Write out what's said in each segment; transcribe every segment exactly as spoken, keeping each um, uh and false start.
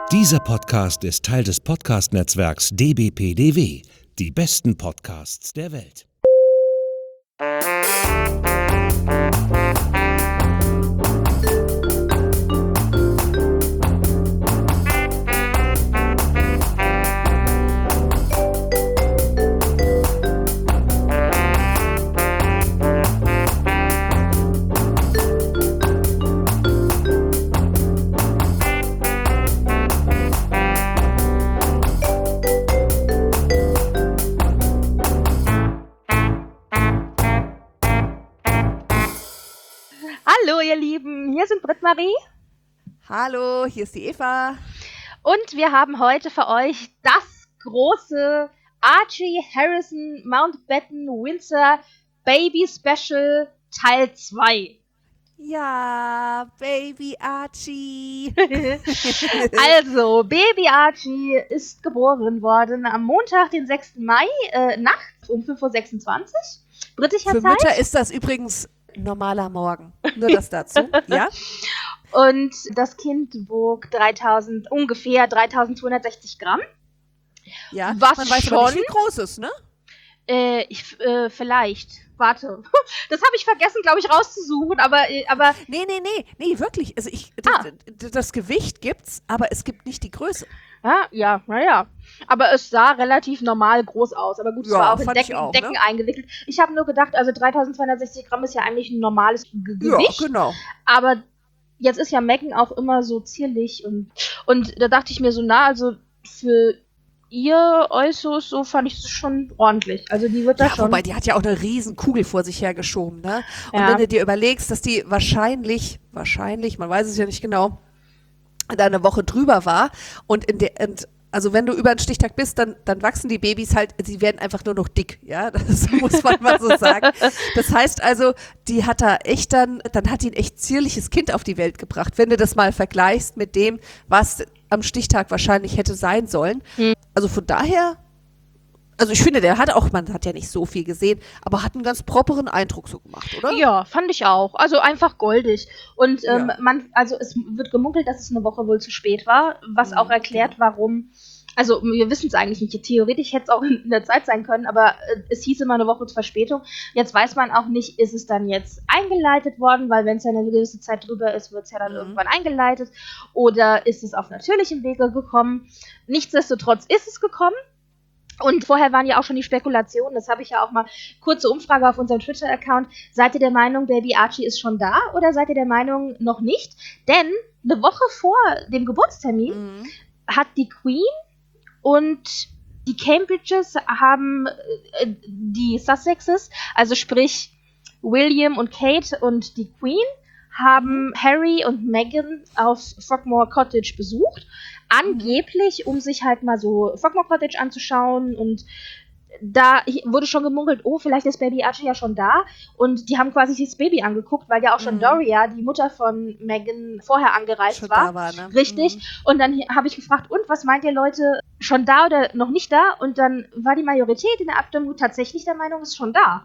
Dieser Podcast ist Teil des Podcast-Netzwerks D B P D W, die besten Podcasts der Welt. Hallo ihr Lieben, hier sind Britt-Marie. Hallo, hier ist die Eva. Und wir haben heute für euch das große Archie Harrison Mountbatten Windsor Baby Special Teil zwei. Ja, Baby Archie. Also, Baby Archie ist geboren worden am Montag, den sechsten Mai, äh, nachts um fünf Uhr sechsundzwanzig. Britischer Für Zeit. Mütter ist das übrigens normaler Morgen. Nur das dazu, ja? Und das Kind wog dreitausend, ungefähr dreitausendzweihundertsechzig Gramm. Ja, Was man weiß schon? aber nicht, wie groß ist, ne? Äh, ich, äh, vielleicht. Warte. Das habe ich vergessen, glaube ich, rauszusuchen, aber, äh, aber. Nee, nee, nee, nee, wirklich. Also ich, Ah. das, das Gewicht gibt's, aber es gibt nicht die Größe. Ja, ja, naja. Aber es sah relativ normal groß aus. Aber gut, es Ja, war auch in fand ich Decken, auch, Decken ne? eingewickelt. Ich habe nur gedacht, also dreitausendzweihundertsechzig Gramm ist ja eigentlich ein normales Ge Gewicht. Ja, genau. Aber jetzt ist ja Megan auch immer so zierlich. Und, und da dachte ich mir so, na, also für ihr Äußeres, so fand ich es schon ordentlich. Also die wird da Ja, schon. wobei, die hat ja auch eine riesen Kugel vor sich hergeschoben, ne? Und Ja. wenn du dir überlegst, dass die wahrscheinlich, wahrscheinlich, man weiß es ja nicht genau, da eine Woche drüber war und in der, und also wenn du über einen Stichtag bist, dann, dann wachsen die Babys halt, sie werden einfach nur noch dick, ja, das muss man mal so sagen. Das heißt also, die hat da echt dann, dann hat die ein echt zierliches Kind auf die Welt gebracht, wenn du das mal vergleichst mit dem, was am Stichtag wahrscheinlich hätte sein sollen. Hm. Also von daher, also ich finde, der hat auch, man hat ja nicht so viel gesehen, aber hat einen ganz properen Eindruck so gemacht, oder? Ja, fand ich auch. Also einfach goldig. Und ähm, Ja. man, also es wird gemunkelt, dass es eine Woche wohl zu spät war, was Mhm, auch erklärt, warum. Also wir wissen es eigentlich nicht. Theoretisch hätte es auch in der Zeit sein können, aber äh, es hieß immer eine Woche zur Verspätung. Jetzt weiß man auch nicht, ist es dann jetzt eingeleitet worden, weil wenn es ja eine gewisse Zeit drüber ist, wird es ja dann Mhm. irgendwann eingeleitet. Oder ist es auf natürlichem Wege gekommen? Nichtsdestotrotz ist es gekommen. Und vorher waren ja auch schon die Spekulationen, das habe ich ja auch mal, kurze Umfrage auf unserem Twitter-Account. Seid ihr der Meinung, Baby Archie ist schon da oder seid ihr der Meinung, noch nicht? Denn eine Woche vor dem Geburtstermin Mhm. hat die Queen und die Cambridges haben äh, die Sussexes, also sprich William und Kate und die Queen, haben Harry und Meghan auf Frogmore Cottage besucht. Angeblich, um sich halt mal so Frogmore Cottage anzuschauen, und da wurde schon gemunkelt, oh, vielleicht ist Baby Archie ja schon da, und die haben quasi sich das Baby angeguckt, weil ja auch schon Mhm. Doria, die Mutter von Meghan, vorher angereist Schon war. da war, ne? Richtig. Mhm. Und dann habe ich gefragt, und was meint ihr Leute, schon da oder noch nicht da? Und dann war die Majorität in der Abstimmung tatsächlich der Meinung, ist schon da.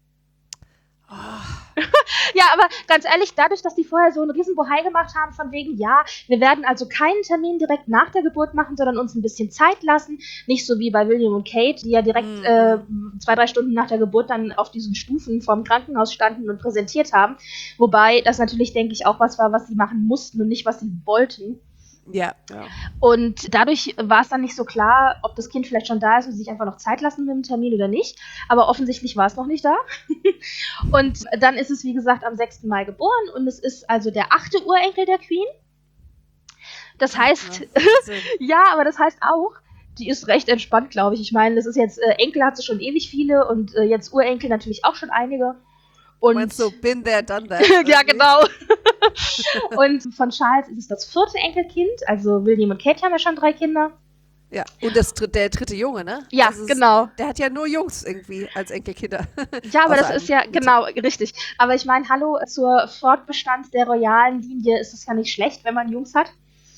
Oh. Ja, aber ganz ehrlich, dadurch, dass die vorher so einen riesen Bohai gemacht haben, von wegen, ja, wir werden also keinen Termin direkt nach der Geburt machen, sondern uns ein bisschen Zeit lassen. Nicht so wie bei William und Kate, die ja direkt Mhm. äh, zwei, drei Stunden nach der Geburt dann auf diesen Stufen vorm Krankenhaus standen und präsentiert haben. Wobei das natürlich, denke ich, auch was war, was sie machen mussten und nicht, was sie wollten. Ja. ja. Und dadurch war es dann nicht so klar, ob das Kind vielleicht schon da ist und sie sich einfach noch Zeit lassen mit dem Termin oder nicht. Aber offensichtlich war es noch nicht da. Und dann ist es, wie gesagt, am sechsten Mai geboren und es ist also der achte Urenkel der Queen. Das heißt, Ja, Wahnsinn. ja, aber das heißt auch, die ist recht entspannt, glaube ich. Ich meine, das ist jetzt, äh, Enkel hat sie schon ewig viele und äh, jetzt Urenkel natürlich auch schon einige. Und Meinst du, been there, done that? ja, irgendwie? genau. Und von Charles ist es das vierte Enkelkind. Also William und Kate haben ja schon drei Kinder. Ja, und das, dr- der dritte Junge, ne? Ja, Also es- genau. Der hat ja nur Jungs irgendwie als Enkelkinder. Ja, aber Außer das einem ist ja, Mädchen. genau, richtig. Aber ich meine, hallo, zur Fortbestand der royalen Linie ist es ja nicht schlecht, wenn man Jungs hat.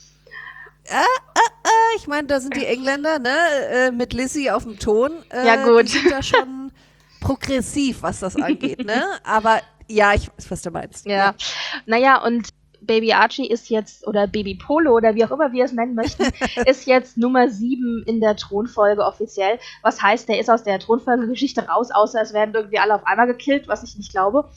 Ich meine, da sind die Engländer, ne? Äh, mit Lizzie auf dem Ton. Äh, Ja, gut. Die sind da schon progressiv, was das angeht, ne? Aber ja, ich weiß, was du meinst. Ja. Naja, und Baby Archie ist jetzt, oder Baby Polo oder wie auch immer wir es nennen möchten, ist jetzt Nummer sieben in der Thronfolge offiziell. Was heißt, der ist aus der Thronfolgegeschichte raus, außer es werden irgendwie alle auf einmal gekillt, was ich nicht glaube.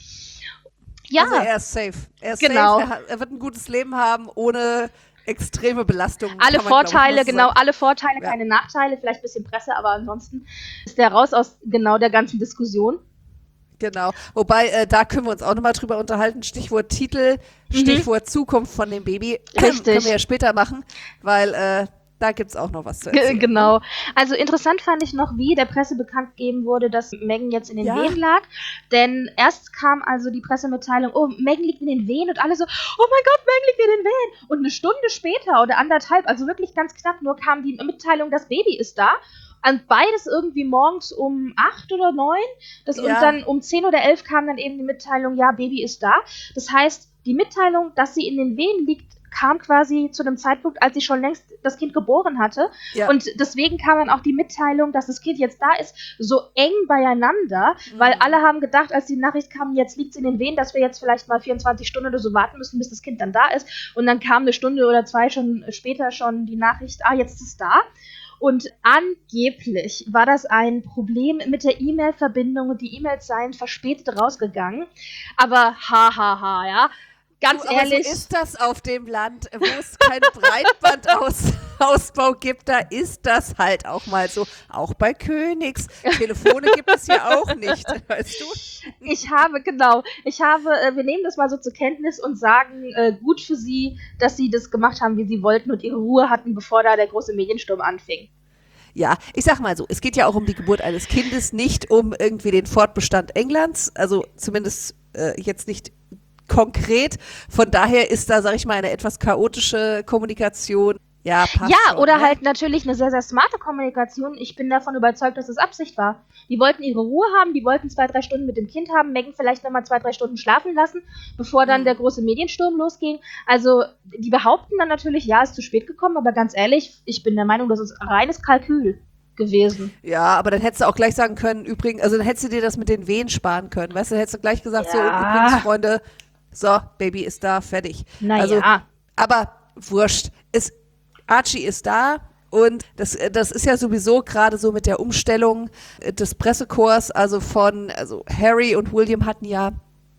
Ja. Also er ist safe. Er ist genau. safe. Er, hat, er wird ein gutes Leben haben, ohne extreme Belastung. Alle Vorteile, genau, alle Vorteile, ja. keine Nachteile, vielleicht ein bisschen Presse, aber ansonsten ist der raus aus genau der ganzen Diskussion. Genau, wobei, äh, da können wir uns auch nochmal drüber unterhalten, Stichwort Titel, Mhm. Stichwort Zukunft von dem Baby. Richtig. Können wir ja später machen, weil äh, da gibt's auch noch was zu erzählen. Genau. Also interessant fand ich noch, wie der Presse bekannt gegeben wurde, dass Meghan jetzt in den Ja. Wehen lag. Denn erst kam also die Pressemitteilung, oh, Meghan liegt in den Wehen und alle so, oh mein Gott, Meghan liegt in den Wehen. Und eine Stunde später oder anderthalb, also wirklich ganz knapp, nur kam die Mitteilung, das Baby ist da. Und beides irgendwie morgens um acht oder neun. Das, Ja. Und dann um zehn oder elf kam dann eben die Mitteilung, ja, Baby ist da. Das heißt, die Mitteilung, dass sie in den Wehen liegt, kam quasi zu dem Zeitpunkt, als sie schon längst das Kind geboren hatte. Ja. Und deswegen kam dann auch die Mitteilung, dass das Kind jetzt da ist, so eng beieinander, Mhm. weil alle haben gedacht, als die Nachricht kam, jetzt liegt es in den Wehen, dass wir jetzt vielleicht mal vierundzwanzig Stunden oder so warten müssen, bis das Kind dann da ist. Und dann kam eine Stunde oder zwei schon später schon die Nachricht, ah, jetzt ist es da. Und angeblich war das ein Problem mit der E-Mail-Verbindung und die E-Mails seien verspätet rausgegangen. Aber ha, ha, ha, ja. Ganz du, aber ehrlich. so ist das auf dem Land, wo es keinen Breitbandausbau gibt, da ist das halt auch mal so. Auch bei Königs. Telefone gibt es ja auch nicht, weißt du? Ich habe, genau, ich habe, äh, wir nehmen das mal so zur Kenntnis und sagen, äh, gut für sie, dass sie das gemacht haben, wie sie wollten und ihre Ruhe hatten, bevor da der große Mediensturm anfing. Ja, ich sag mal so, es geht ja auch um die Geburt eines Kindes, nicht um irgendwie den Fortbestand Englands, also zumindest äh, jetzt nicht konkret. Von daher ist da, sag ich mal, eine etwas chaotische Kommunikation. Ja, passt Ja, schon, oder ne? halt natürlich eine sehr, sehr smarte Kommunikation. Ich bin davon überzeugt, dass es Absicht war. Die wollten ihre Ruhe haben, die wollten zwei, drei Stunden mit dem Kind haben, Meghan vielleicht nochmal zwei, drei Stunden schlafen lassen, bevor dann Mhm. der große Mediensturm losging. Also, die behaupten dann natürlich, ja, ist zu spät gekommen, aber ganz ehrlich, ich bin der Meinung, das ist reines Kalkül gewesen. Ja, aber dann hättest du auch gleich sagen können, übrigens, also dann hättest du dir das mit den Wehen sparen können, weißt du, dann hättest du gleich gesagt, so, Ja. übrigens, Freunde, so, Baby ist da, fertig. Naja. Also, aber wurscht, es, Archie ist da und das, das ist ja sowieso gerade so mit der Umstellung des Pressekorps, also von, also Harry und William hatten ja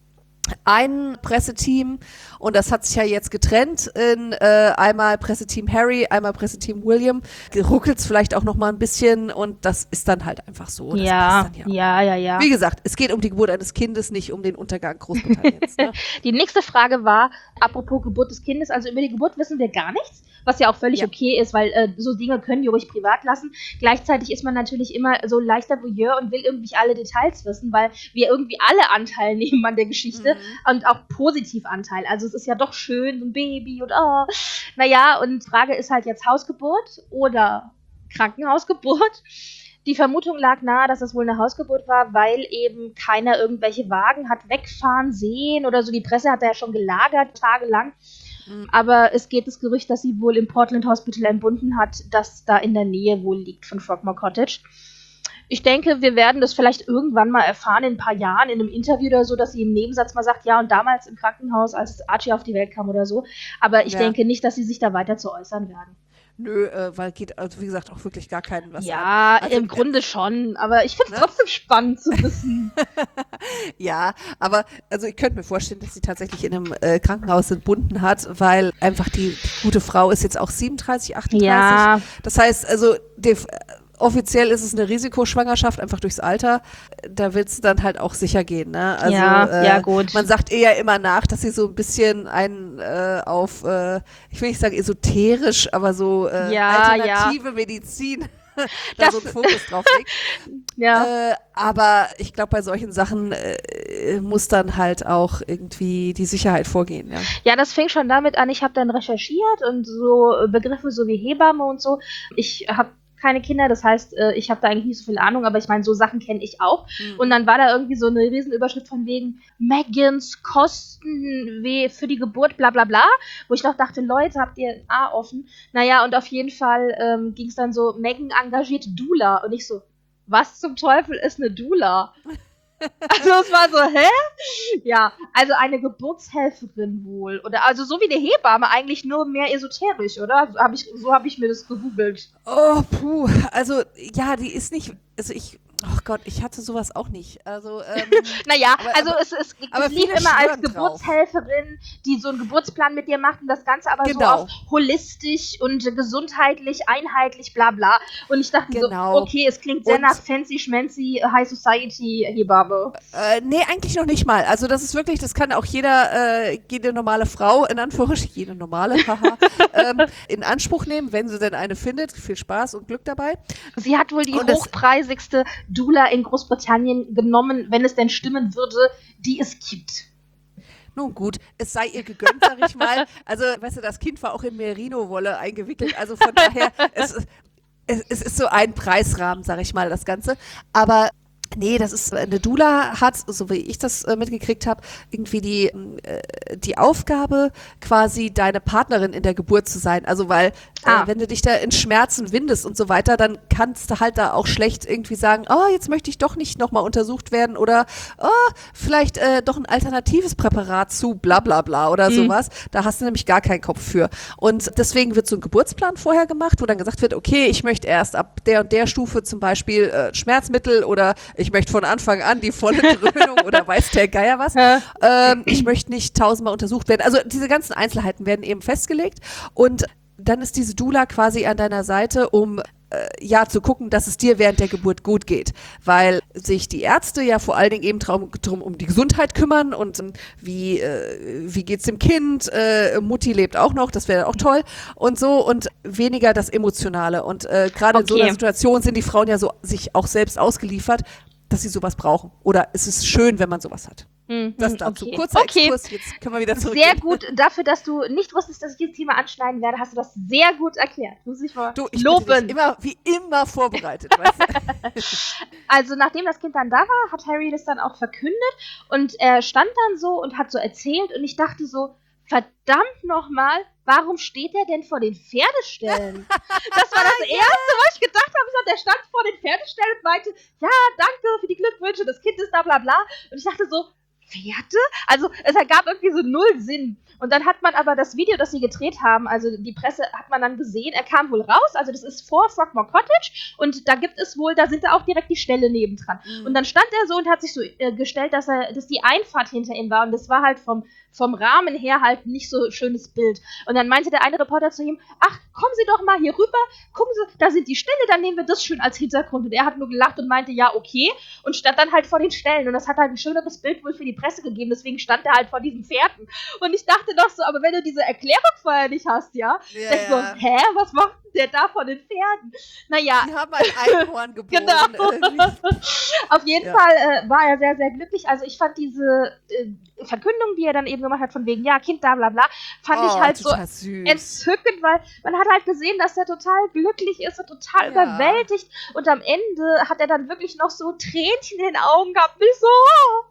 ein Presseteam und das hat sich ja jetzt getrennt in äh, einmal Presseteam Harry, einmal Presseteam William. Ruckelt es vielleicht auch noch mal ein bisschen und das ist dann halt einfach so. Das ja, passt dann ja, ja, ja. Wie gesagt, es geht um die Geburt eines Kindes, nicht um den Untergang Großbritanniens. Ne? Die nächste Frage war, apropos Geburt des Kindes, also über die Geburt wissen wir gar nichts, was ja auch völlig Ja. okay ist, weil äh, so Dinge können die ruhig privat lassen. Gleichzeitig ist man natürlich immer so leichter Voyeur und will irgendwie alle Details wissen, weil wir irgendwie alle Anteil nehmen an der Geschichte und auch positiv Anteil. Also es ist ja doch schön, so ein Baby und oh. Naja, und Frage ist halt jetzt Hausgeburt oder Krankenhausgeburt. Die Vermutung lag nahe, dass es wohl eine Hausgeburt war, weil eben keiner irgendwelche Wagen hat wegfahren sehen oder so. Die Presse hat da ja schon gelagert, tagelang. Mhm. Aber es geht das Gerücht, dass sie wohl im Portland Hospital entbunden hat, das da in der Nähe wohl liegt von Frogmore Cottage. Ich denke, wir werden das vielleicht irgendwann mal erfahren, in ein paar Jahren, in einem Interview oder so, dass sie im Nebensatz mal sagt, ja, und damals im Krankenhaus, als Archie auf die Welt kam oder so. Aber ich Ja. denke nicht, dass sie sich da weiter zu äußern werden. Nö, äh, weil geht, also wie gesagt, auch wirklich gar keinen was Ja, an. Also, im Grunde schon, aber ich finde es Ne? trotzdem spannend zu wissen. Ja, aber also ich könnte mir vorstellen, dass sie tatsächlich in einem äh, Krankenhaus entbunden hat, weil einfach die, die gute Frau ist jetzt auch siebenunddreißig, achtunddreißig. Ja. Das heißt, also die, offiziell ist es eine Risikoschwangerschaft, einfach durchs Alter. Da willst du dann halt auch sicher gehen. Ne? Also, Ja, äh, ja, gut. Man sagt ihr ja immer nach, dass sie so ein bisschen einen äh, auf, äh, ich will nicht sagen esoterisch, aber so äh, Ja, alternative Medizin da Das- so einen Fokus drauf legt. Ja. Äh, aber ich glaube, bei solchen Sachen äh, muss dann halt auch irgendwie die Sicherheit vorgehen. Ja. Ja, das fing schon damit an, ich habe dann recherchiert und so äh, Begriffe so wie Hebamme und so. Ich habe keine Kinder, das heißt, äh, ich habe da eigentlich nicht so viel Ahnung, aber ich meine, so Sachen kenne ich auch. Mhm. Und dann war da irgendwie so eine Riesenüberschrift von wegen Megans Kosten weh für die Geburt, bla bla bla, wo ich noch dachte, Leute, habt ihr ein A offen? Naja, und auf jeden Fall ähm, ging es dann so, Meghan engagiert Doula. Und ich so, was zum Teufel ist eine Doula? Also es war so, hä? Ja, also eine Geburtshelferin wohl. Oder also so wie eine Hebamme, eigentlich nur mehr esoterisch, oder? So habe ich, so hab ich mir das gegoogelt. Oh, puh. Also, ja, die ist nicht. Also ich. Oh Gott, ich hatte sowas auch nicht. Also, ähm, Naja, aber, also aber, es, es, aber es lief viele immer als schwören drauf. Geburtshelferin, die so einen Geburtsplan mit dir macht und das Ganze aber Genau. so auf holistisch und gesundheitlich, einheitlich, bla bla. Und ich dachte Genau. so, okay, es klingt sehr Und- nach fancy schmancy High Society Hebamme. Äh, nee, eigentlich noch nicht mal. Also das ist wirklich, das kann auch jeder, äh, jede normale Frau, in Anführungsstrichen, jede normale, haha, ähm, in Anspruch nehmen, wenn sie denn eine findet. Viel Spaß und Glück dabei. Sie hat wohl die Und das- hochpreisigste Doula in Großbritannien genommen, wenn es denn stimmen würde, die es gibt. Nun gut, es sei ihr gegönnt, sag ich mal. Also, weißt du, das Kind war auch in Merino-Wolle eingewickelt. Also von daher, es, es, es ist so ein Preisrahmen, sag ich mal, das Ganze. Aber nee, das ist, eine Doula hat, so wie ich das äh, mitgekriegt habe, irgendwie die, äh, die Aufgabe, quasi deine Partnerin in der Geburt zu sein. Also weil, Ah. äh, wenn du dich da in Schmerzen windest und so weiter, dann kannst du halt da auch schlecht irgendwie sagen, oh, jetzt möchte ich doch nicht nochmal untersucht werden oder oh, vielleicht äh, doch ein alternatives Präparat zu bla bla bla oder Mhm. sowas. Da hast du nämlich gar keinen Kopf für. Und deswegen wird so ein Geburtsplan vorher gemacht, wo dann gesagt wird, okay, ich möchte erst ab der und der Stufe zum Beispiel äh, Schmerzmittel oder ich möchte von Anfang an die volle Dröhnung oder weiß der Geier was. Ja. Ähm, ich möchte nicht tausendmal untersucht werden. Also diese ganzen Einzelheiten werden eben festgelegt und dann ist diese Doula quasi an deiner Seite, um äh, ja zu gucken, dass es dir während der Geburt gut geht, weil sich die Ärzte ja vor allen Dingen eben drum, drum um die Gesundheit kümmern und ähm, wie äh, wie geht's dem Kind, äh, Mutti lebt auch noch, das wäre auch toll und so und weniger das Emotionale und äh, gerade in so Okay. einer Situation sind die Frauen ja so sich auch selbst ausgeliefert, dass sie sowas brauchen oder es ist schön, wenn man sowas hat. Mhm, Das dazu. okay. Kurzer Okay. Exkurs, jetzt können wir wieder zurück. Sehr gut. Dafür, dass du nicht wusstest, dass ich dieses Thema anschneiden werde, hast du das sehr gut erklärt. Muss ich mal Du, ich bin loben. immer, wie immer vorbereitet, weißt du? Also nachdem das Kind dann da war, hat Harry das dann auch verkündet und er stand dann so und hat so erzählt und ich dachte so, verdammt nochmal, warum steht er denn vor den Pferdeställen? Das war das Erste, was ich gedacht habe. Ich dachte, der stand vor den Pferdeställen und meinte, ja, danke für die Glückwünsche, das Kind ist da, bla bla. Und ich dachte so, Pferde? Also es ergab irgendwie so null Sinn. Und dann hat man aber das Video, das sie gedreht haben, also die Presse hat man dann gesehen, er kam wohl raus, also das ist vor Frogmore Cottage und da gibt es wohl, da sind da auch direkt die Ställe nebendran. Mhm. Und dann stand er so und hat sich so äh, gestellt, dass er, dass die Einfahrt hinter ihm war und das war halt vom, vom Rahmen her halt nicht so schönes Bild. Und dann meinte der eine Reporter zu ihm, ach, kommen Sie doch mal hier rüber, gucken Sie, da sind die Ställe, dann nehmen wir das schön als Hintergrund. Und er hat nur gelacht und meinte, ja, okay, und stand dann halt vor den Ställen und das hat halt ein schöneres Bild wohl für die Presse gegeben, deswegen stand er halt vor diesen Pferden. Und ich dachte doch so, aber wenn du diese Erklärung vorher nicht hast, ja, Ja, denkst ja. so, hä, was macht denn der da vor den Pferden? Naja, Die haben ein Einhorn geboren. Genau. irgendwie. auf jeden Ja. Fall äh, war er sehr, sehr glücklich. Also ich fand diese äh, Verkündung, die er dann eben gemacht hat, von wegen, ja, Kind, da, bla, bla, fand ich Oh, halt so total süß. entzückend, weil man hat halt gesehen, dass er total glücklich ist und total Ja. überwältigt. Und am Ende hat er dann wirklich noch so Tränchen in den Augen gehabt. Und ich so, oh.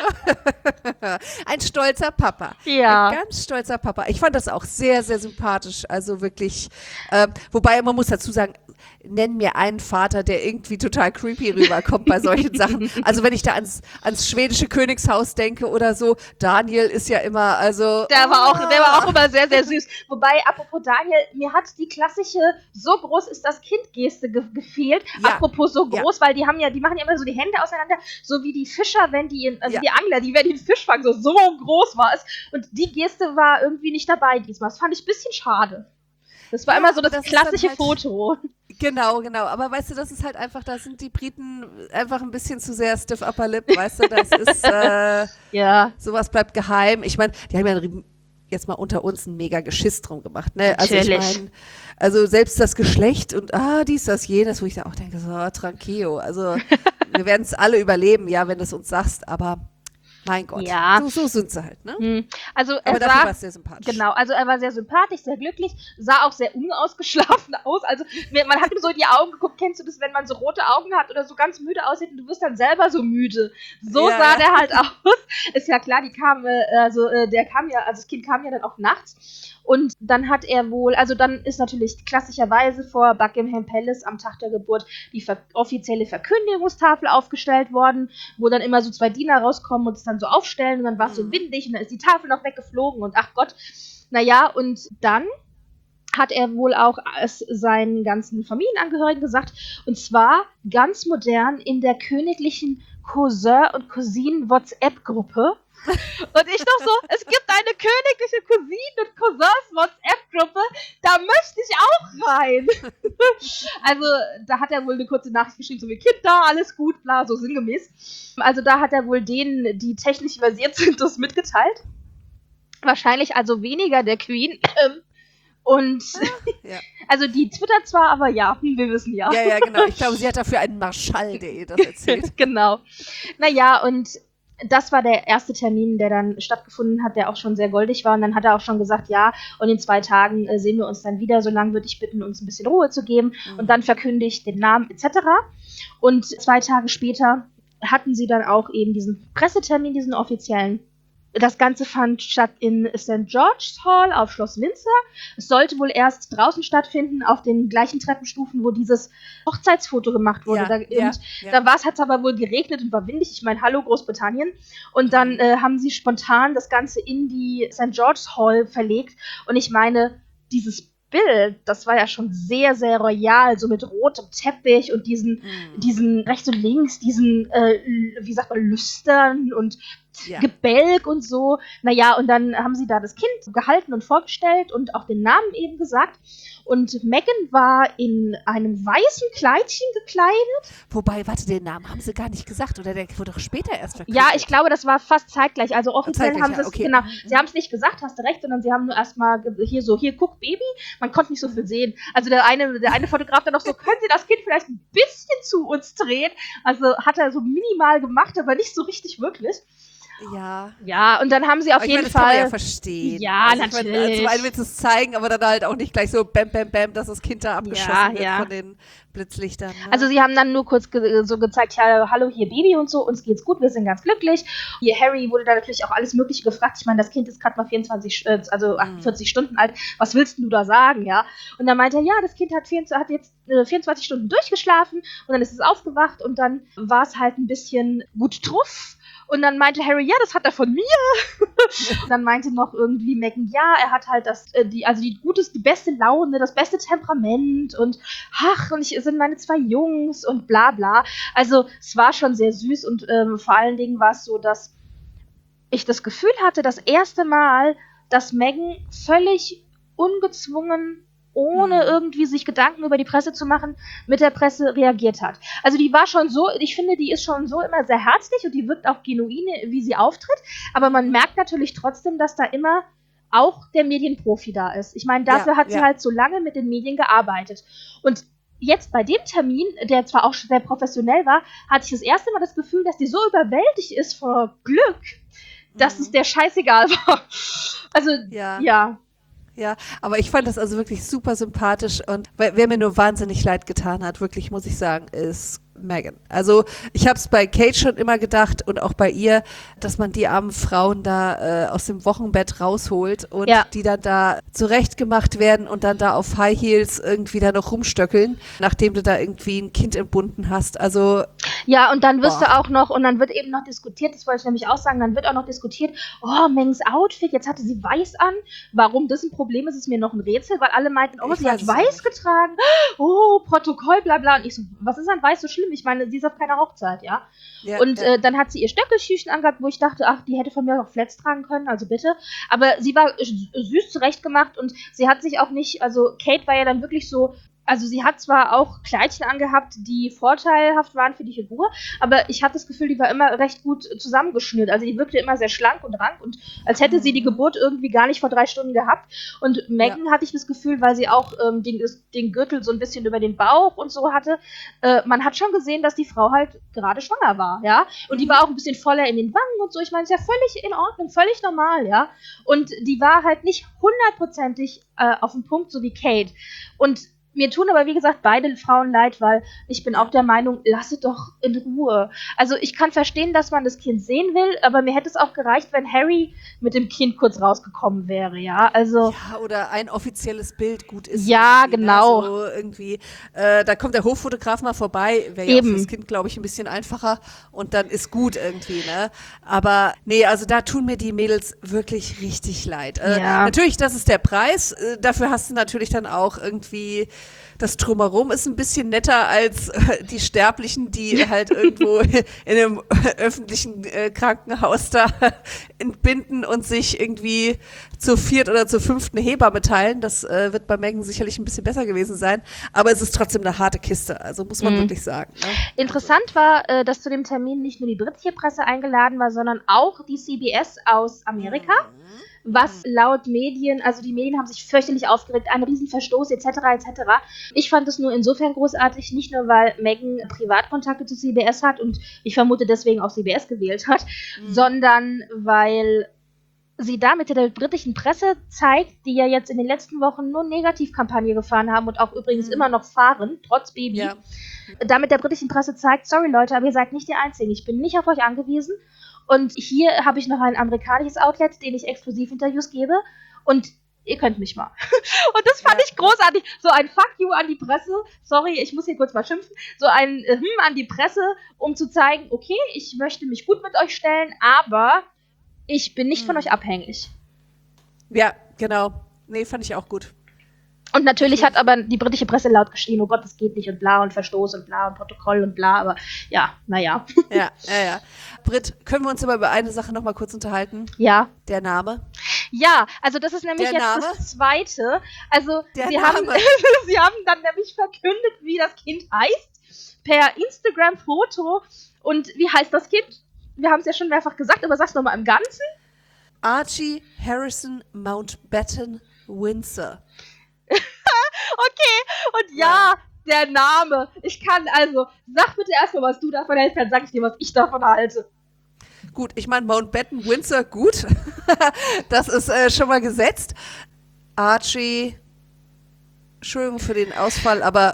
Ein stolzer Papa. Ja. Ein ganz stolzer Papa. Ich fand das auch sehr, sehr sympathisch. Also wirklich, ähm, wobei man muss dazu sagen, nenn mir einen Vater, der irgendwie total creepy rüberkommt bei solchen Sachen. Also wenn ich da ans, ans schwedische Königshaus denke oder so, Daniel ist ja immer, also. Der war, auch, der war auch ah. immer sehr, sehr süß. Wobei, apropos Daniel, mir hat die klassische so groß ist das Kind-Geste ge gefehlt. Ja. Apropos so Ja. groß, weil die haben ja, die machen ja immer so die Hände auseinander, so wie die Fischer, wenn die, in, also Ja. die Angler, die wenn die den Fisch fangen, so, so groß war es. Und die Geste war irgendwie nicht dabei diesmal. Das fand ich ein bisschen schade. Das war Ja, immer so aber das, das ist dann klassische halt- Foto. Genau, genau. Aber weißt du, das ist halt einfach, da sind die Briten einfach ein bisschen zu sehr stiff upper lip, weißt du, das ist, äh, Ja. sowas bleibt geheim. Ich meine, die haben ja ein- jetzt mal unter uns ein mega Geschiss drum gemacht, ne? Also ich Natürlich. meine, also selbst das Geschlecht und ah, dies, das, jenes, wo ich da auch denke, so, tranquillo. Also wir werden es alle überleben, ja, wenn du es uns sagst, aber mein Gott, Ja. so, so sind sie halt, ne? Hm. Also er Aber dafür sah, war es sehr sympathisch. genau, also er war sehr sympathisch, sehr glücklich, sah auch sehr unausgeschlafen aus. Also mir- man hat ihm so in die Augen geguckt, kennst du das, wenn man so rote Augen hat oder so ganz müde aussieht und du wirst dann selber so müde. So Ja, sah ja. der halt aus. Ist ja klar, die kam, äh, also äh, der kam ja, also das Kind kam ja dann auch nachts. Und dann hat er wohl, also dann ist natürlich klassischerweise vor Buckingham Palace am Tag der Geburt die ver- offizielle Verkündigungstafel aufgestellt worden, wo dann immer so zwei Diener rauskommen und es dann so aufstellen und dann war es so windig und dann ist die Tafel noch weggeflogen und ach Gott. Naja, und dann hat er wohl auch es seinen ganzen Familienangehörigen gesagt, und zwar ganz modern in der königlichen Cousin- und Cousinen-WhatsApp-Gruppe. Und ich noch so, es gibt eine königliche Cousinen- und Cousins-WhatsApp-Gruppe, da möchte ich auch rein. Also da hat er wohl eine kurze Nachricht geschrieben, so wie Kinder, alles gut, bla, so sinngemäß. Also da hat er wohl denen, die technisch versiert sind, das mitgeteilt. Wahrscheinlich also weniger der Queen. Ähm, Und Ja. also die twittert zwar, aber ja, wir wissen ja. Ja, ja, genau. Ich glaube, sie hat dafür einen Marschall, der ihr das erzählt. Genau. Naja, und das war der erste Termin, der dann stattgefunden hat, der auch schon sehr goldig war. Und dann hat er auch schon gesagt, ja, und in zwei Tagen äh, sehen wir uns dann wieder. Solange würde ich bitten, uns ein bisschen Ruhe zu geben. Mhm. Und dann verkündigt den Namen et cetera. Und zwei Tage später hatten sie dann auch eben diesen Pressetermin, diesen offiziellen. Das Ganze fand statt in Sankt George's Hall auf Schloss Windsor. Es sollte wohl erst draußen stattfinden, auf den gleichen Treppenstufen, wo dieses Hochzeitsfoto gemacht wurde. Ja, da ja, ja. da hat es aber wohl geregnet und war windig. Ich meine, hallo Großbritannien. Und dann äh, haben sie spontan das Ganze in die Sankt George's Hall verlegt. Und ich meine, dieses Bild, das war ja schon sehr, sehr royal, so mit rotem Teppich und diesen, mm. diesen rechts und links, diesen, äh, wie sagt man, Lüstern und ja. Gebälk und so. Naja, und dann haben sie da das Kind gehalten und vorgestellt und auch den Namen eben gesagt. Und Meghan war in einem weißen Kleidchen gekleidet. Wobei, warte, den Namen haben sie gar nicht gesagt, oder der wurde doch später erst verkündet. Ja, ich glaube, das war fast zeitgleich. Also offiziell zeitgleich, haben sie es, ja, okay. genau, sie haben es nicht gesagt, hast du recht, sondern sie haben nur erstmal hier so, hier, guck, Baby. Man konnte nicht so viel sehen. Also der eine, der eine Fotograf dann noch so, können Sie das Kind vielleicht ein bisschen zu uns drehen? Also hat er so minimal gemacht, aber nicht so richtig wirklich. Ja. Ja, und dann haben sie auf aber jeden ich meine, das Fall. Kann man ja verstehen. Ja, also natürlich. Meine, zum einen willst du es zeigen, aber dann halt auch nicht gleich so bam, bam, bam, dass das Kind da abgeschossen ja, wird ja. von den Blitzlichtern. Ne? Also sie haben dann nur kurz ge- so gezeigt, ja, hallo, hier Baby und so, uns geht's gut, wir sind ganz glücklich. Hier Harry wurde da natürlich auch alles Mögliche gefragt. Ich meine, das Kind ist gerade mal vierundzwanzig, äh, also achtundvierzig mhm. Stunden alt. Was willst du da sagen, ja? Und dann meinte er, ja, das Kind hat, vierundzwanzig, hat jetzt äh, vierundzwanzig Stunden durchgeschlafen und dann ist es aufgewacht und dann war es halt ein bisschen gut truff. Und dann meinte Harry, ja, das hat er von mir. Und dann meinte noch irgendwie Meghan, ja, er hat halt das, äh, die, also die gutes, die beste Laune, das beste Temperament und ach, und ich es sind meine zwei Jungs und bla bla. Also es war schon sehr süß und ähm, vor allen Dingen war es so, dass ich das Gefühl hatte, das erste Mal, dass Meghan völlig ungezwungen, ohne irgendwie sich Gedanken über die Presse zu machen, mit der Presse reagiert hat. Also die war schon so, ich finde, die ist schon so immer sehr herzlich und die wirkt auch genuin, wie sie auftritt, aber man merkt natürlich trotzdem, dass da immer auch der Medienprofi da ist. Ich meine, dafür ja, hat sie ja. halt so lange mit den Medien gearbeitet. Und jetzt bei dem Termin, der zwar auch sehr professionell war, hatte ich das erste Mal das Gefühl, dass die so überwältigt ist vor Glück, dass mhm. es der scheißegal war. Also, ja. ja. Ja, aber ich fand das also wirklich super sympathisch und wer mir nur wahnsinnig leid getan hat, wirklich muss ich sagen, ist Meghan. Also ich habe es bei Kate schon immer gedacht und auch bei ihr, dass man die armen Frauen da äh, aus dem Wochenbett rausholt und ja. die dann da zurechtgemacht werden und dann da auf High Heels irgendwie da noch rumstöckeln, nachdem du da irgendwie ein Kind entbunden hast. Also ja, und dann wirst boah. du auch noch, und dann wird eben noch diskutiert, das wollte ich nämlich auch sagen, dann wird auch noch diskutiert, oh, Megans Outfit, jetzt hatte sie weiß an. Warum das ein Problem ist, ist mir noch ein Rätsel, weil alle meinten, oh, ich sie hat weiß getragen, oh, Protokoll, bla bla. Und ich so, was ist an weiß so schlimm? Ich meine, sie ist auf keiner Hochzeit, ja. ja und ja. Äh, dann hat sie ihr Stöckelschüchen angehabt, wo ich dachte, ach, die hätte von mir auch Flats tragen können, also bitte. Aber sie war süß zurechtgemacht und sie hat sich auch nicht, also Kate war ja dann wirklich so, also sie hat zwar auch Kleidchen angehabt, die vorteilhaft waren für die Figur, aber ich hatte das Gefühl, die war immer recht gut zusammengeschnürt. Also die wirkte immer sehr schlank und rank und als hätte sie die Geburt irgendwie gar nicht vor drei Stunden gehabt. Und Meghan ja. hatte ich das Gefühl, weil sie auch ähm, den, den Gürtel so ein bisschen über den Bauch und so hatte, äh, man hat schon gesehen, dass die Frau halt gerade schwanger war, ja. Und mhm. die war auch ein bisschen voller in den Wangen und so. Ich meine, ist ja völlig in Ordnung, völlig normal, ja. Und die war halt nicht hundertprozentig äh, auf dem Punkt, so wie Kate. Und Mir tun aber, wie gesagt, beide Frauen leid, weil ich bin auch der Meinung, lasse doch in Ruhe. Also ich kann verstehen, dass man das Kind sehen will, aber mir hätte es auch gereicht, wenn Harry mit dem Kind kurz rausgekommen wäre, ja. Also ja, oder ein offizielles Bild gut ist. Ja, genau. Ne? So irgendwie, äh, da kommt der Hoffotograf mal vorbei, wäre ja auch fürs Kind, glaube ich, ein bisschen einfacher und dann ist gut irgendwie, ne? Aber nee, also da tun mir die Mädels wirklich richtig leid. Äh, Ja. Natürlich, das ist der Preis. Äh, dafür hast du natürlich dann auch irgendwie das Drumherum ist ein bisschen netter als äh, die Sterblichen, die halt irgendwo in einem öffentlichen äh, Krankenhaus da entbinden und sich irgendwie zur viert oder zur fünften Hebamme teilen. Das äh, wird bei Megan sicherlich ein bisschen besser gewesen sein. Aber es ist trotzdem eine harte Kiste. Also muss man Mhm. wirklich sagen. Ne? Interessant war, äh, dass zu dem Termin nicht nur die britische Presse eingeladen war, sondern auch die C B S aus Amerika. Was laut Medien, also die Medien haben sich fürchterlich aufgeregt, ein Riesenverstoß et cetera et cetera. Ich fand es nur insofern großartig, nicht nur, weil Meghan Privatkontakte zu C B S hat und ich vermute deswegen auch C B S gewählt hat, Mhm. sondern weil sie damit der britischen Presse zeigt, die ja jetzt in den letzten Wochen nur Negativkampagne gefahren haben und auch übrigens Mhm. immer noch fahren, trotz Baby, Ja. damit der britischen Presse zeigt, sorry Leute, aber ihr seid nicht die Einzigen, ich bin nicht auf euch angewiesen. Und hier habe ich noch ein amerikanisches Outlet, den ich exklusiv Interviews gebe. Und ihr könnt mich mal. Und das fand Ja. ich großartig. So ein Fuck you an die Presse. Sorry, ich muss hier kurz mal schimpfen. So ein äh, Hm an die Presse, um zu zeigen, okay, ich möchte mich gut mit euch stellen, aber ich bin nicht von Mhm. euch abhängig. Ja, genau. Nee, fand ich auch gut. Und natürlich hat aber die britische Presse laut geschrien, oh Gott, das geht nicht und bla und Verstoß und bla und Protokoll und bla. Aber ja, naja. Ja, ja, ja. Britt, können wir uns aber über eine Sache noch mal kurz unterhalten? Ja. Der Name. Ja, also das ist nämlich Der jetzt Name? das Zweite. Also Der sie Name. haben, sie haben dann nämlich verkündet, wie das Kind heißt, per Instagram-Foto. Und wie heißt das Kind? Wir haben es ja schon mehrfach gesagt, aber sag's nochmal im Ganzen. Archie Harrison Mountbatten Windsor. Okay, und ja, der Name. Ich kann also, sag bitte erstmal, was du davon hältst, dann sag ich dir, was ich davon halte. Gut, ich meine Mountbatten Windsor, gut. Das ist äh, schon mal gesetzt. Archie, Entschuldigung für den Ausfall, aber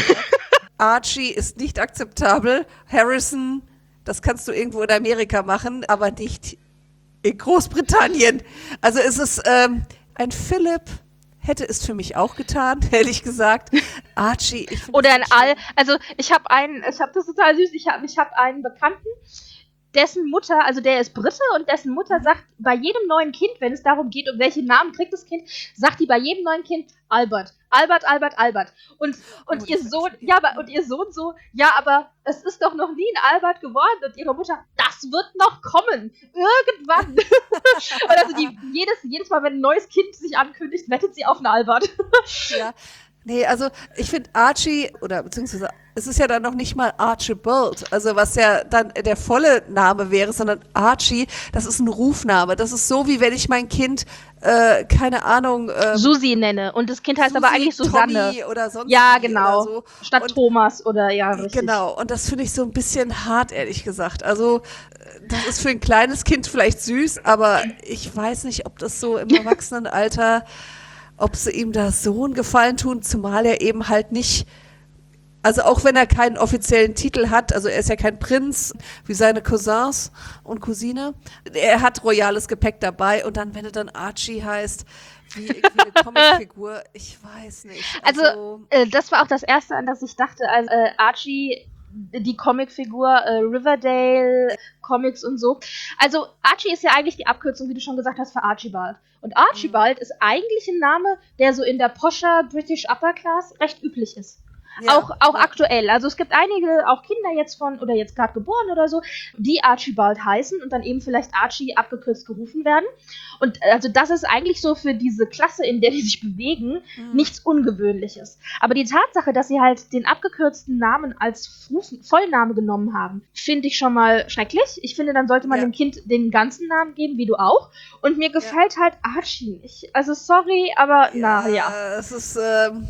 Archie ist nicht akzeptabel. Harrison, das kannst du irgendwo in Amerika machen, aber nicht in Großbritannien. Also es ist ähm, ein Philipp, hätte es für mich auch getan, ehrlich gesagt. Archie, ich finde Oder das ein so schön. All. Also ich habe einen, ich habe das total süß, ich habe ich hab einen Bekannten, dessen Mutter, also der ist Brite und dessen Mutter sagt bei jedem neuen Kind, wenn es darum geht, um welchen Namen kriegt das Kind, sagt die bei jedem neuen Kind Albert. Albert, Albert, Albert. Und, und Oh, ihr das Sohn, verstehe ich. ja, aber, und ihr Sohn so, ja, aber es ist doch noch nie ein Albert geworden. Und ihre Mutter, das wird noch kommen. Irgendwann. Und also die, jedes, jedes Mal, wenn ein neues Kind sich ankündigt, wettet sie auf einen Albert. Ja. Nee, also ich finde Archie, oder beziehungsweise es ist ja dann noch nicht mal Archibald, also was ja dann der volle Name wäre, sondern Archie, das ist ein Rufname. Das ist so, wie wenn ich mein Kind, äh, keine Ahnung, ähm, Susi nenne. Und das Kind heißt aber Susi, eigentlich Susanne. Tommy oder sonst Ja, wie genau. oder so. Statt Und Thomas oder ja, richtig. Genau, und das finde ich so ein bisschen hart, ehrlich gesagt. Also, äh, das ist für ein kleines Kind vielleicht süß, aber ich weiß nicht, ob das so im Erwachsenenalter, ob sie ihm da so einen Gefallen tun, zumal er eben halt nicht, also auch wenn er keinen offiziellen Titel hat, also er ist ja kein Prinz, wie seine Cousins und Cousine, er hat royales Gepäck dabei und dann, wenn er dann Archie heißt, wie irgendwie eine Comicfigur, ich weiß nicht. Also, äh, das war auch das Erste, an das ich dachte. Also, äh, Archie, die Comicfigur, äh, Riverdale, Comics und so. Also, Archie ist ja eigentlich die Abkürzung, wie du schon gesagt hast, für Archibald. Und Archibald ist eigentlich ein Name, der so in der poscher British Upper Class recht üblich ist. Ja, auch auch ja. aktuell. Also es gibt einige, auch Kinder jetzt von, oder jetzt gerade geboren oder so, die Archibald heißen und dann eben vielleicht Archie abgekürzt gerufen werden. Und also das ist eigentlich so für diese Klasse, in der die sich bewegen, Mhm. nichts Ungewöhnliches. Aber die Tatsache, dass sie halt den abgekürzten Namen als Ruf- Vollname genommen haben, finde ich schon mal schrecklich. Ich finde, dann sollte man Ja. dem Kind den ganzen Namen geben, wie du auch. Und mir gefällt halt Archie nicht. Also sorry, aber na ja. Es ist, ähm,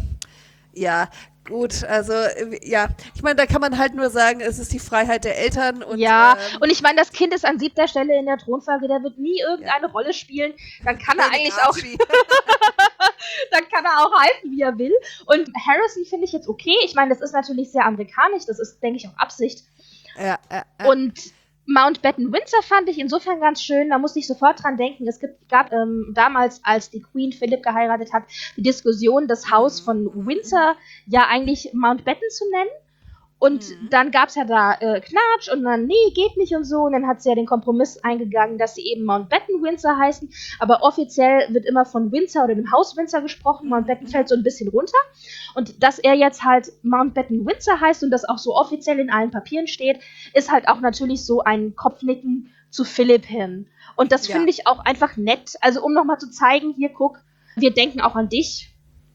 ja, gut, also, äh, ja, ich meine, da kann man halt nur sagen, es ist die Freiheit der Eltern und, Ja, ähm, und ich meine, das Kind ist an siebter Stelle in der Thronfolge, der wird nie irgendeine Rolle spielen. Dann kann er König eigentlich auch, Archie. Dann kann er auch heißen, wie er will. Und Harrison finde ich jetzt okay. Ich meine, das ist natürlich sehr amerikanisch. Das ist, denke ich, auch Absicht. Ja, äh, äh. Und Mountbatten Windsor fand ich insofern ganz schön. Da musste ich sofort dran denken. Es gibt, gab ähm, damals, als die Queen Philipp geheiratet hat, die Diskussion, das Haus von Windsor ja eigentlich Mountbatten zu nennen. Und mhm. dann gab es ja da äh, Knatsch und dann, nee, geht nicht und so. Und dann hat sie ja den Kompromiss eingegangen, dass sie eben Mountbatten Windsor heißen. Aber offiziell wird immer von Windsor oder dem Haus Windsor gesprochen. Mountbatten fällt so ein bisschen runter. Und dass er jetzt halt Mountbatten Windsor heißt und das auch so offiziell in allen Papieren steht, ist halt auch natürlich so ein Kopfnicken zu Philipp hin. Und das ja. finde ich auch einfach nett. Also um nochmal zu zeigen, hier, guck, wir denken auch an dich.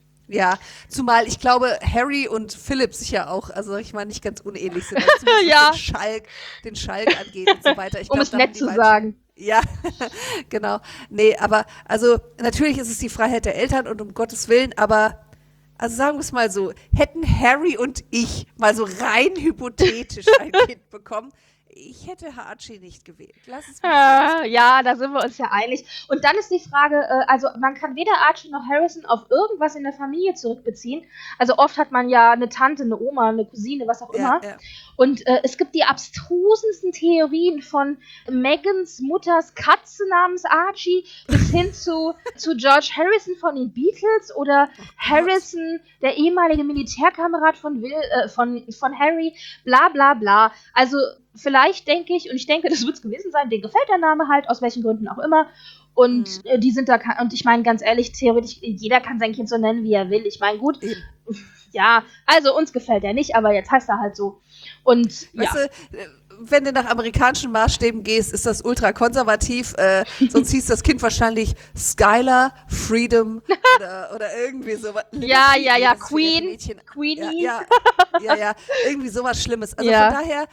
Ja, zumal ich glaube, Harry und Philipp sicher auch, also ich meine, nicht ganz unähnlich sind, also ja. den Schalk, den Schalk angeht und so weiter. Ich um glaub, es nett zu beiden, sagen. Ja, genau. Nee, aber also natürlich ist es die Freiheit der Eltern und um Gottes Willen, aber also sagen wir es mal so, hätten Harry und ich mal so rein hypothetisch ein Kind bekommen, ich hätte Archie nicht gewählt. Lass es mich äh, ja, da sind wir uns ja einig. Und dann ist die Frage, äh, also man kann weder Archie noch Harrison auf irgendwas in der Familie zurückbeziehen. Also oft hat man ja eine Tante, eine Oma, eine Cousine, was auch immer. Ja, ja. Und äh, es gibt die abstrusesten Theorien von Megans Mutters Katze namens Archie bis hin zu, zu George Harrison von den Beatles oder oh Harrison, der ehemalige Militärkamerad von, Will, äh, von, von Harry, bla bla bla. Also vielleicht denke ich, und ich denke, das wird es gewesen sein, denen gefällt der Name halt, aus welchen Gründen auch immer. Und mhm. äh, die sind da, und ich meine, ganz ehrlich, theoretisch, jeder kann sein Kind so nennen, wie er will. Ich meine, gut, mhm. ja, also uns gefällt er nicht, aber jetzt heißt er halt so. Und weißt ja. du, wenn du nach amerikanischen Maßstäben gehst, ist das ultra konservativ. Äh, sonst hieß das Kind wahrscheinlich Skylar, Freedom oder, oder irgendwie sowas. Ja, ja, ja, Queen, Queenie. Ja, ja, ja, ja, irgendwie sowas Schlimmes. Also ja. von daher,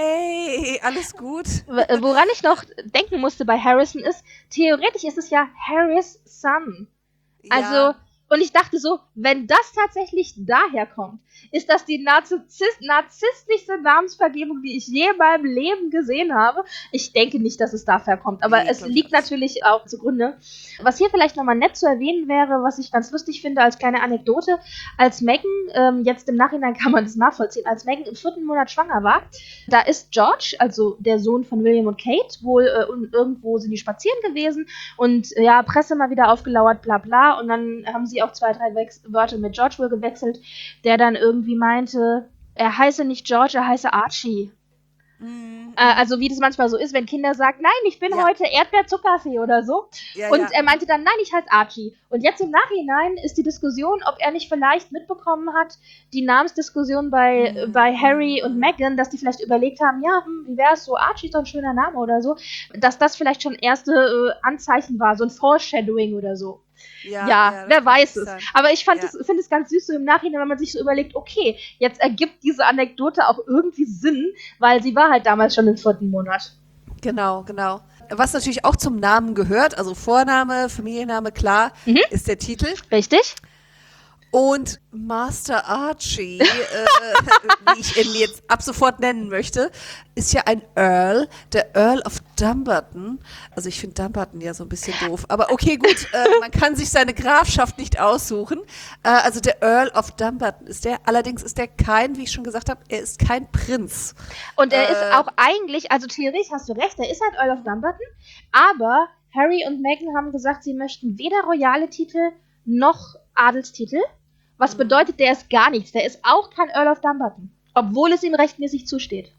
hey, alles gut. Woran ich noch denken musste bei Harrison ist, theoretisch ist es ja Harrys Son. Also, ja. Und ich dachte so, wenn das tatsächlich daher kommt, ist das die narzisst- narzisstischste Namensvergebung, die ich je in meinem Leben gesehen habe. Ich denke nicht, dass es daher kommt, aber nee, es liegt natürlich auch zugrunde. Was hier vielleicht nochmal nett zu erwähnen wäre, was ich ganz lustig finde als kleine Anekdote, als Meghan, ähm, jetzt im Nachhinein kann man das nachvollziehen, als Meghan im vierten Monat schwanger war, da ist George, also der Sohn von William und Kate, wohl äh, irgendwo sind die spazieren gewesen und äh, ja, Presse mal wieder aufgelauert, bla bla, und dann haben sie auch zwei, drei Wex- Wörter mit George wohl gewechselt, der dann irgendwie meinte, er heiße nicht George, er heiße Archie. Mhm. Äh, also wie das manchmal so ist, wenn Kinder sagen, nein, ich bin ja. heute Erdbeerzuckerfee oder so. Ja, und ja. er meinte dann, nein, ich heiße Archie. Und jetzt im Nachhinein ist die Diskussion, ob er nicht vielleicht mitbekommen hat, die Namensdiskussion bei, mhm. bei Harry und Meghan, dass die vielleicht überlegt haben, ja, hm, wie wäre es so, Archie ist doch ein schöner Name oder so, dass das vielleicht schon erste äh, Anzeichen war, so ein Foreshadowing oder so. Ja, ja, ja wer weiß es. Sein. Aber ich ja. finde es ganz süß so im Nachhinein, wenn man sich so überlegt, okay, jetzt ergibt diese Anekdote auch irgendwie Sinn, weil sie war halt damals schon im vierten Monat. Genau, genau. Was natürlich auch zum Namen gehört, also Vorname, Familienname, klar, mhm. ist der Titel. Richtig. Und Master Archie, äh, wie ich ihn jetzt ab sofort nennen möchte, ist ja ein Earl, der Earl of Dumbarton. Also ich finde Dumbarton ja so ein bisschen doof, aber okay, gut, äh, man kann sich seine Grafschaft nicht aussuchen. Äh, also der Earl of Dumbarton ist der, allerdings ist der kein, wie ich schon gesagt habe, er ist kein Prinz. Und er äh, ist auch eigentlich, also theoretisch hast du recht, er ist halt Earl of Dumbarton, aber Harry und Meghan haben gesagt, sie möchten weder royale Titel noch Adelstitel. Was bedeutet, der ist gar nichts. Der ist auch kein Earl of Dumbarton. Obwohl es ihm rechtmäßig zusteht.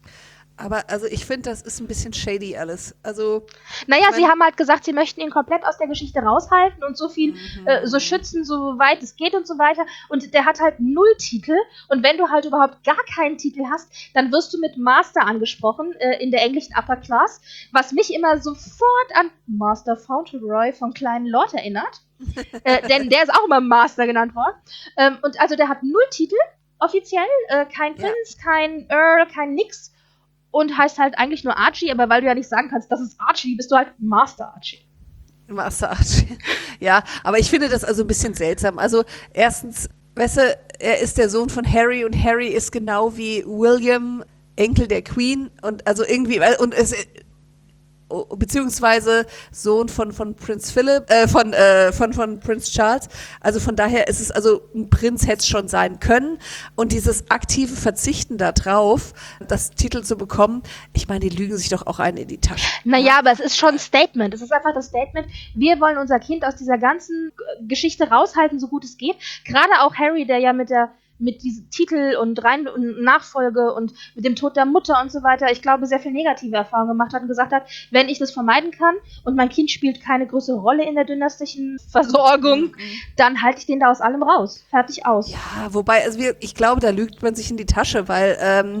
Aber also ich finde, das ist ein bisschen shady alles. Also naja, sie haben halt gesagt, sie möchten ihn komplett aus der Geschichte raushalten und so viel, mhm. äh, so schützen, so weit es geht und so weiter. Und der hat halt null Titel. Und wenn du halt überhaupt gar keinen Titel hast, dann wirst du mit Master angesprochen äh, in der englischen Upper Class. Was mich immer sofort an Master Fauntleroy vom kleinen Lord erinnert. äh, denn der ist auch immer Master genannt worden. Ähm, und also der hat null Titel, offiziell. Äh, kein Prinz, ja. kein Earl, kein nix. Und heißt halt eigentlich nur Archie, aber weil du ja nicht sagen kannst, das ist Archie, bist du halt Master Archie. Master Archie. Ja, aber ich finde das also ein bisschen seltsam. Also erstens, weißt du, er ist der Sohn von Harry und Harry ist genau wie William, Enkel der Queen. Und also irgendwie, und es beziehungsweise Sohn von, von Prinz Philip, äh, von, äh, von, von Prinz Charles. Also von daher ist es, also ein Prinz hätte es schon sein können. Und dieses aktive Verzichten darauf, das Titel zu bekommen, ich meine, die lügen sich doch auch einen in die Tasche. Naja, aber es ist schon ein Statement. Es ist einfach das Statement, wir wollen unser Kind aus dieser ganzen Geschichte raushalten, so gut es geht. Gerade auch Harry, der ja mit der mit diesem Titel und Rein- und Nachfolge und mit dem Tod der Mutter und so weiter, ich glaube, sehr viel negative Erfahrungen gemacht hat und gesagt hat, wenn ich das vermeiden kann und mein Kind spielt keine größere Rolle in der dynastischen Versorgung, mhm. dann halte ich den da aus allem raus. Fertig aus. Ja, wobei, also wir, ich glaube, da lügt man sich in die Tasche, weil ähm,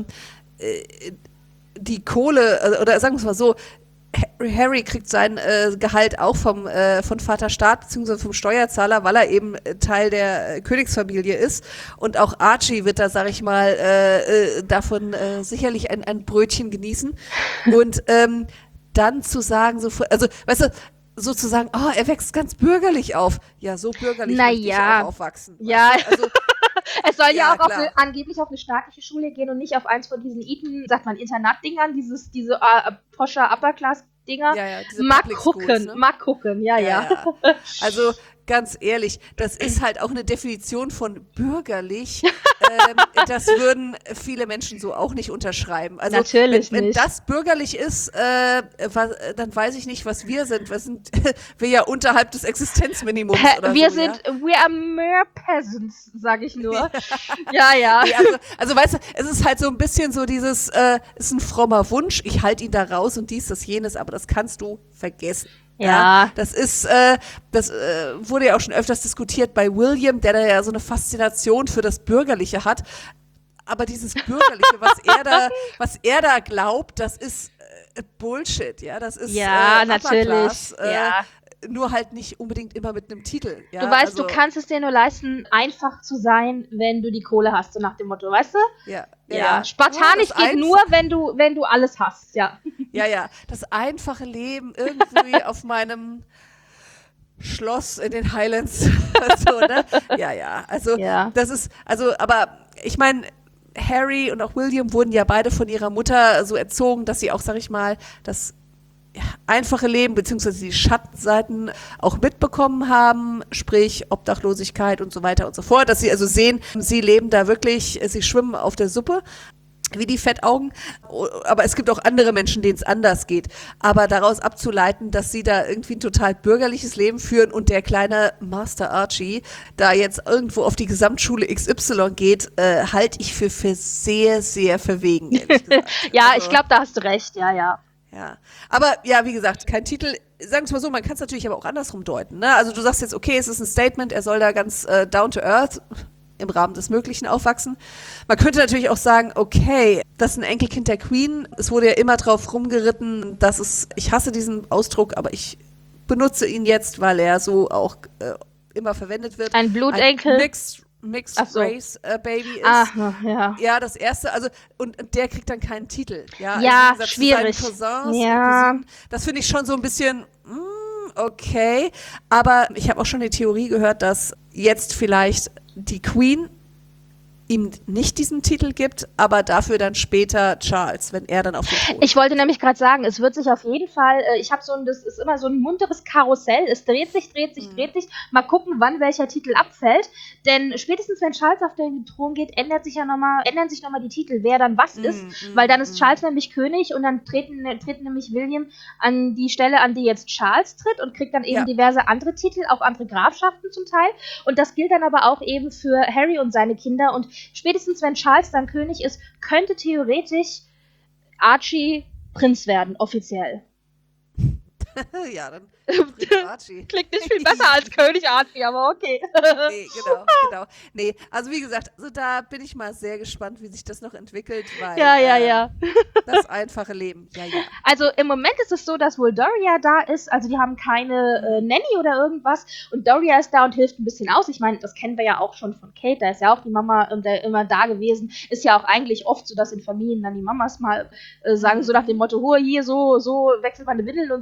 äh, die Kohle, oder sagen wir es mal so, Harry, Harry kriegt sein äh, Gehalt auch vom äh, von Vater Staat beziehungsweise vom Steuerzahler, weil er eben äh, Teil der äh, Königsfamilie ist. Und auch Archie wird da, sag ich mal, äh, äh, davon äh, sicherlich ein, ein Brötchen genießen. Und ähm, dann zu sagen, so, also, weißt du, sozusagen, oh, er wächst ganz bürgerlich auf. Ja, so bürgerlich Na möchte ja. ich auch aufwachsen. Ja. Weißt du? Also, es soll ja, ja auch auf eine, angeblich auf eine staatliche Schule gehen und nicht auf eins von diesen Eton, sagt man, Internatdingern, dieses, diese uh, Poscher Upper-Class-Dinger. Ja, ja, diese mal Public gucken, Schools, ne? mal gucken, ja, ja. ja, ja. Also ganz ehrlich, das ist halt auch eine Definition von bürgerlich. ähm, das würden viele Menschen so auch nicht unterschreiben. Also Natürlich wenn, wenn nicht. das bürgerlich ist, äh, was, dann weiß ich nicht, was wir sind. Wir sind wir ja unterhalb des Existenzminimums Pe- oder wir so. sind, ja? we are mere peasants, sag ich nur. ja, ja. Nee, also, also weißt du, es ist halt so ein bisschen so dieses, äh, ist ein frommer Wunsch, ich halte ihn da raus und dies, das, jenes, aber das kannst du vergessen. Ja, Ja. das ist, äh, das äh, wurde ja auch schon öfters diskutiert bei William, der da ja so eine Faszination für das Bürgerliche hat. Aber dieses Bürgerliche, was er da, was er da glaubt, das ist äh, Bullshit, ja, das ist Ja, äh, natürlich. Upper-Class, äh, Ja. nur halt nicht unbedingt immer mit einem Titel. Ja? Du weißt, also, du kannst es dir nur leisten, einfach zu sein, wenn du die Kohle hast, so nach dem Motto, weißt du? Ja, Ja. ja. Spartanisch Ja, das geht einf- nur, wenn du, wenn du alles hast, ja. Ja, ja, das einfache Leben irgendwie auf meinem Schloss in den Highlands. so, ne? Ja, ja, also Ja. das ist, also, aber ich meine, Harry und auch William wurden ja beide von ihrer Mutter so erzogen, dass sie auch, sag ich mal, das ja, einfache Leben beziehungsweise die Schattenseiten auch mitbekommen haben, sprich Obdachlosigkeit und so weiter und so fort, dass sie also sehen, sie leben da wirklich, sie schwimmen auf der Suppe, wie die Fettaugen, aber es gibt auch andere Menschen, denen es anders geht. Aber daraus abzuleiten, dass sie da irgendwie ein total bürgerliches Leben führen und der kleine Master Archie da jetzt irgendwo auf die Gesamtschule X Y geht, äh, halte ich für, für sehr, sehr verwegen, ehrlich gesagt. ja, Also, ich glaube, da hast du recht, ja, ja. ja, aber ja, wie gesagt, kein Titel. Sagen wir es mal so, man kann es natürlich aber auch andersrum deuten. Ne? Also du sagst jetzt, okay, es ist ein Statement, er soll da ganz äh, down to earth im Rahmen des Möglichen aufwachsen. Man könnte natürlich auch sagen, okay, das ist ein Enkelkind der Queen. Es wurde ja immer drauf rumgeritten, dass es, ich hasse diesen Ausdruck, aber ich benutze ihn jetzt, weil er so auch äh, immer verwendet wird. Ein Blutenkel. Ein Mixed, Mixed Ach so. Race äh, Baby ist. Ach, ja. Ja, das erste, also, und der kriegt dann keinen Titel. Ja, Ja, im Gegensatz schwierig. Zu seinen Cousins Ja. und Cousinen. Das finde ich schon so ein bisschen, mm, okay. Aber ich habe auch schon die Theorie gehört, dass jetzt vielleicht die Queen ihm nicht diesen Titel gibt, aber dafür dann später Charles, wenn er dann auf den Thron Ich wollte nämlich gerade sagen, es wird sich auf jeden Fall, äh, ich habe so ein, das ist immer so ein munteres Karussell, es dreht sich, dreht sich, Mhm. dreht sich, mal gucken, wann welcher Titel abfällt, denn spätestens wenn Charles auf den Thron geht, ändert sich ja noch mal, ändern sich nochmal die Titel, wer dann was ist, Mhm, weil dann ist mhm. Charles nämlich König und dann treten, treten nämlich William an die Stelle, an die jetzt Charles tritt und kriegt dann eben Ja. diverse andere Titel, auch andere Grafschaften zum Teil und das gilt dann aber auch eben für Harry und seine Kinder und spätestens wenn Charles dann König ist, könnte theoretisch Archie Prinz werden, offiziell. ja, dann Prinz Archie. Klingt nicht viel besser als König Archie, aber okay. Nee, genau, genau. Nee, also wie gesagt, also da bin ich mal sehr gespannt, wie sich das noch entwickelt, weil Ja, ja, äh, ja. das einfache Leben, ja, ja. Also im Moment ist es so, dass wohl Doria da ist, also die haben keine äh, Nanny oder irgendwas und Doria ist da und hilft ein bisschen aus. Ich meine, das kennen wir ja auch schon von Kate, da ist ja auch die Mama ähm, da immer da gewesen. Ist ja auch eigentlich oft so, dass in Familien dann die Mamas mal äh, sagen, so nach dem Motto, oh, hier, so, so, wechselt meine Windel und so.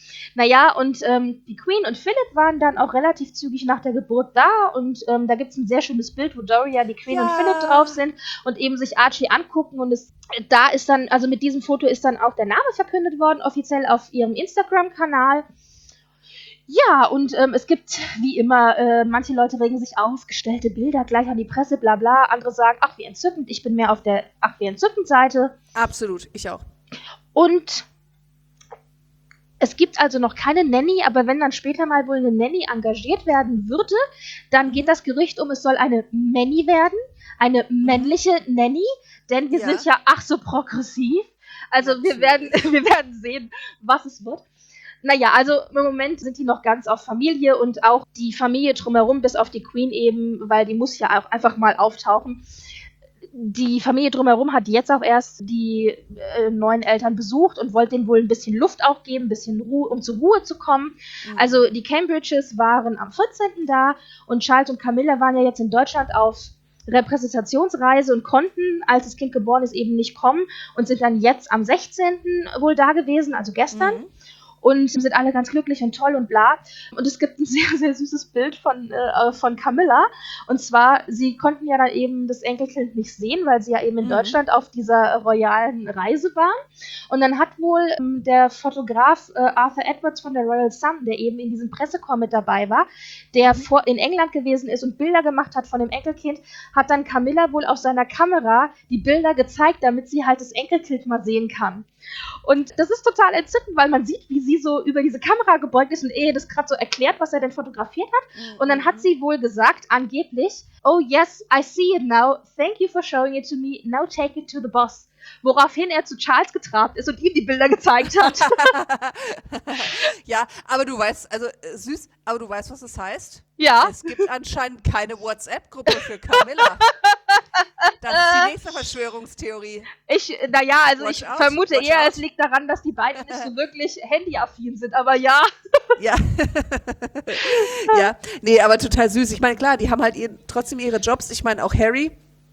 Naja, und ähm, die Queen und Philip waren dann auch relativ zügig nach der Geburt da und ähm, da gibt es ein sehr schönes Bild, wo Doria, die Queen Ja. und Philip drauf sind und eben sich Archie angucken und es, da ist dann, also mit diesem Foto ist dann auch der Name verkündet worden, offiziell auf ihrem Instagram-Kanal. Ja, und ähm, es gibt, wie immer, äh, manche Leute regen sich auf, gestellte Bilder gleich an die Presse, bla bla. Andere sagen, ach, wie entzückend, ich bin mehr auf der ach, wie entzückend Seite. Absolut, ich auch. Und es gibt also noch keine Nanny, aber wenn dann später mal wohl eine Nanny engagiert werden würde, dann geht das Gerücht um, es soll eine Manny werden, eine männliche Nanny, denn wir Ja. sind ja ach so progressiv. Also wir Natürlich. werden, wir werden sehen, was es wird. Naja, also im Moment sind die noch ganz auf Familie und auch die Familie drumherum, bis auf die Queen eben, weil die muss ja auch einfach mal auftauchen. Die Familie drumherum hat jetzt auch erst die äh, neuen Eltern besucht und wollte denen wohl ein bisschen Luft auch geben, ein bisschen Ruhe, um zur Ruhe zu kommen. Mhm. Also die Cambridges waren am vierzehnten da und Charles und Camilla waren ja jetzt in Deutschland auf Repräsentationsreise und konnten, als das Kind geboren ist, eben nicht kommen und sind dann jetzt am sechzehnten wohl da gewesen, also gestern. Mhm. Und sind alle ganz glücklich und toll und bla. Und es gibt ein sehr, sehr süßes Bild von, äh, von Camilla. Und zwar, sie konnten ja dann eben das Enkelkind nicht sehen, weil sie ja eben in Mhm. Deutschland auf dieser royalen Reise waren. Und dann hat wohl ähm, der Fotograf äh, Arthur Edwards von der Royal Sun, der eben in diesem Pressekorps mit dabei war, der vor, in England gewesen ist und Bilder gemacht hat von dem Enkelkind, hat dann Camilla wohl auf seiner Kamera die Bilder gezeigt, damit sie halt das Enkelkind mal sehen kann. Und das ist total entzückend, weil man sieht, wie sie so über diese Kamera gebeugt ist und eh das gerade so erklärt, was er denn fotografiert hat. Und dann hat sie wohl gesagt, angeblich, oh yes, I see it now. Thank you for showing it to me. Now take it to the boss. Woraufhin er zu Charles getrabt ist und ihm die Bilder gezeigt hat. Ja, aber du weißt, also äh, süß, aber du weißt, was das heißt? Ja. Es gibt anscheinend keine WhatsApp-Gruppe für Camilla. Das ist die nächste Verschwörungstheorie. Ich, naja, also Watch ich out, vermute watch eher, out. es liegt daran, dass die beiden nicht so wirklich handyaffin sind, aber ja. Ja. Ja, nee, aber total süß. Ich meine, klar, die haben halt ihr, trotzdem ihre Jobs. Ich meine, auch Harry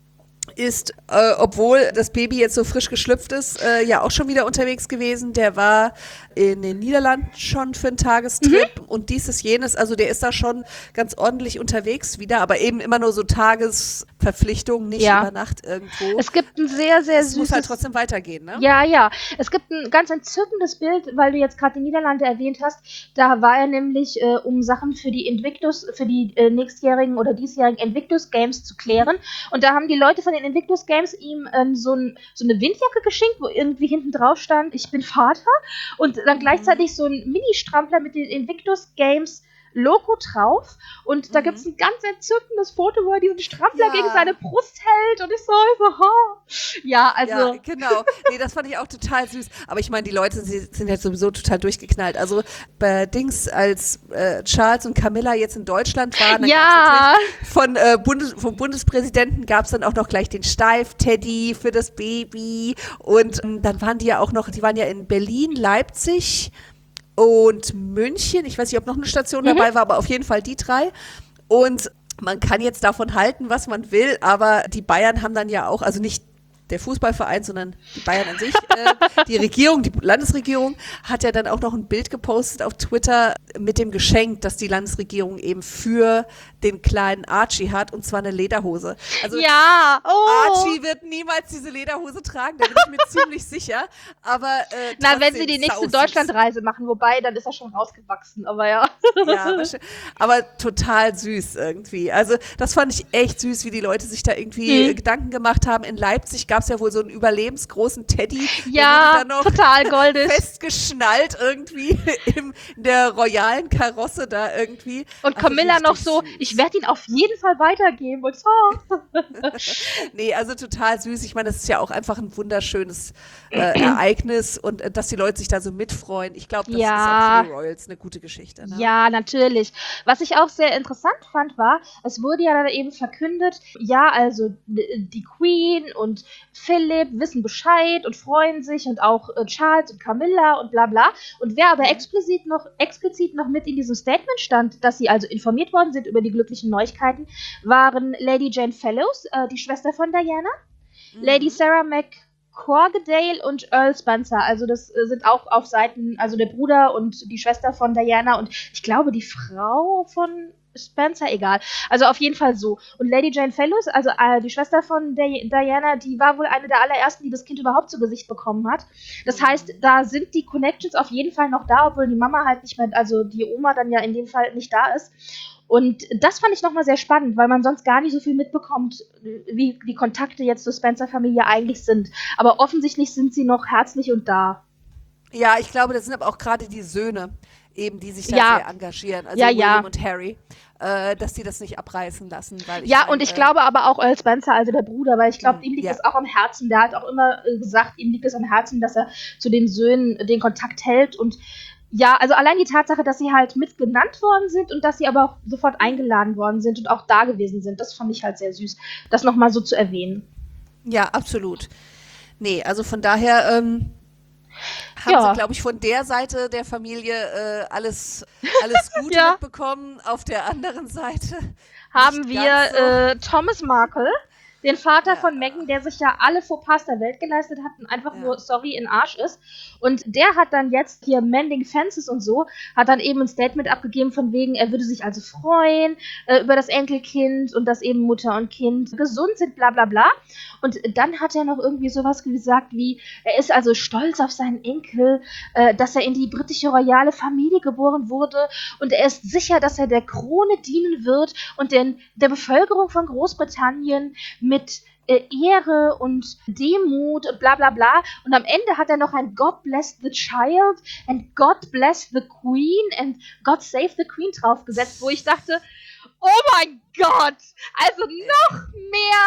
ist, äh, obwohl das Baby jetzt so frisch geschlüpft ist, äh, ja auch schon wieder unterwegs gewesen. Der war in den Niederlanden schon für einen Tagestrip mhm. und dieses, jenes. Also der ist da schon ganz ordentlich unterwegs wieder, aber eben immer nur so Tagesverpflichtungen, nicht Ja. über Nacht irgendwo. Es gibt ein sehr, sehr Es süßes... muss halt trotzdem weitergehen, ne? Ja, ja. Es gibt ein ganz entzückendes Bild, weil du jetzt gerade die Niederlande erwähnt hast. Da war er nämlich, äh, um Sachen für die Invictus, für die äh, nächstjährigen oder diesjährigen Invictus Games zu klären. Und da haben die Leute von den Invictus Games ihm ähm, so, ein, so eine Windjacke geschenkt, wo irgendwie hinten drauf stand, ich bin Vater. Und dann gleichzeitig so ein Mini-Strampler mit den Invictus Games Logo drauf und da Mhm. gibt es ein ganz entzückendes Foto, wo er diesen Strampler Ja. gegen seine Brust hält und ich so, ich so ha. Ja, also Ja, genau. Nee, das fand ich auch total süß. Aber ich meine, die Leute sie sind jetzt sowieso total durchgeknallt. Also bei Dings, als äh, Charles und Camilla jetzt in Deutschland waren, dann Ja. gab's natürlich von, äh, Bundes vom Bundespräsidenten gab es dann auch noch gleich den Steif-Teddy für das Baby. Und ähm, dann waren die ja auch noch, die waren ja in Berlin, Leipzig und München. Ich weiß nicht, ob noch eine Station Mhm. dabei war, aber auf jeden Fall die drei. Und man kann jetzt davon halten, was man will, aber die Bayern haben dann ja auch, also nicht der Fußballverein, sondern die Bayern an sich, äh, die Regierung, die Landesregierung, hat ja dann auch noch ein Bild gepostet auf Twitter mit dem Geschenk, das die Landesregierung eben für den kleinen Archie hat, und zwar eine Lederhose. Also ja, oh. Archie wird niemals diese Lederhose tragen, da bin ich mir ziemlich sicher. Aber äh, Na, wenn trotzdem sie die nächste sausüß. Deutschlandreise machen, wobei, dann ist er schon rausgewachsen, aber ja. Ja, wahrscheinlich. Aber total süß irgendwie. Also das fand ich echt süß, wie die Leute sich da irgendwie Mhm. äh, Gedanken gemacht haben. In Leipzig gab es ja wohl so einen überlebensgroßen Teddy, Ja, der wurde dann noch total goldig. festgeschnallt irgendwie im, in der royalen Karosse da irgendwie. Und Also Camilla noch richtig so, süß. ich werde ihn auf jeden Fall weitergeben. Und so. Nee, also total süß. Ich meine, das ist ja auch einfach ein wunderschönes äh, Ereignis und äh, dass die Leute sich da so mitfreuen. Ich glaube, das Ja. ist auch für die Royals eine gute Geschichte. Ne? Ja, natürlich. Was ich auch sehr interessant fand, war, es wurde ja dann eben verkündet, ja, also d- die Queen und Philipp wissen Bescheid und freuen sich und auch äh, Charles und Camilla und bla bla. Und wer aber Mhm. explizit noch, explizit noch mit in diesem Statement stand, dass sie also informiert worden sind über die glücklichen Neuigkeiten, waren Lady Jane Fellows, äh, die Schwester von Diana, Mhm. Lady Sarah Mac Corgedale und Earl Spencer. Also das äh, sind auch auf Seiten, also der Bruder und die Schwester von Diana und ich glaube die Frau von Spencer, egal. Also auf jeden Fall so. Und Lady Jane Fellowes, also äh, die Schwester von Di- Diana, die war wohl eine der allerersten, die das Kind überhaupt zu Gesicht bekommen hat. Das heißt, da sind die Connections auf jeden Fall noch da, obwohl die Mama halt nicht mehr, also die Oma dann ja in dem Fall nicht da ist. Und das fand ich nochmal sehr spannend, weil man sonst gar nicht so viel mitbekommt, wie die Kontakte jetzt zur Spencer-Familie eigentlich sind. Aber offensichtlich sind sie noch herzlich und da. Ja, ich glaube, das sind aber auch gerade die Söhne, eben, die sich da Ja. sehr engagieren, also Ja, William ja. und Harry, äh, dass die das nicht abreißen lassen. Weil ich Ja, mein, und ich äh, glaube aber auch Earl Spencer, also der Bruder, weil ich glaube, Hm, ihm liegt ja. es auch am Herzen. Der hat auch immer äh, gesagt, ihm liegt es am Herzen, dass er zu den Söhnen den Kontakt hält. Und ja, also allein die Tatsache, dass sie halt mit genannt worden sind und dass sie aber auch sofort eingeladen worden sind und auch da gewesen sind, das fand ich halt sehr süß, das nochmal so zu erwähnen. Ja, absolut. Nee, also von daher ähm, haben Ja. sie, glaube ich, von der Seite der Familie äh, alles, alles Gute Ja. mitbekommen. Auf der anderen Seite Haben nicht wir ganz so. äh, Thomas Markle, den Vater Ja. von Meghan, der sich ja alle Fauxpas der Welt geleistet hat und einfach Ja. nur, sorry, in Arsch ist. Und der hat dann jetzt hier Mending Fences und so, hat dann eben ein Statement abgegeben von wegen, er würde sich also freuen äh, über das Enkelkind und dass eben Mutter und Kind gesund sind, bla bla bla. Und dann hat er noch irgendwie sowas gesagt wie, er ist also stolz auf seinen Enkel, äh, dass er in die britische royale Familie geboren wurde und er ist sicher, dass er der Krone dienen wird und den, der Bevölkerung von Großbritannien mit äh, Ehre und Demut und bla bla bla. Und am Ende hat er noch ein God bless the child and God bless the Queen and God save the Queen draufgesetzt, wo ich dachte, oh mein Gott, also noch mehr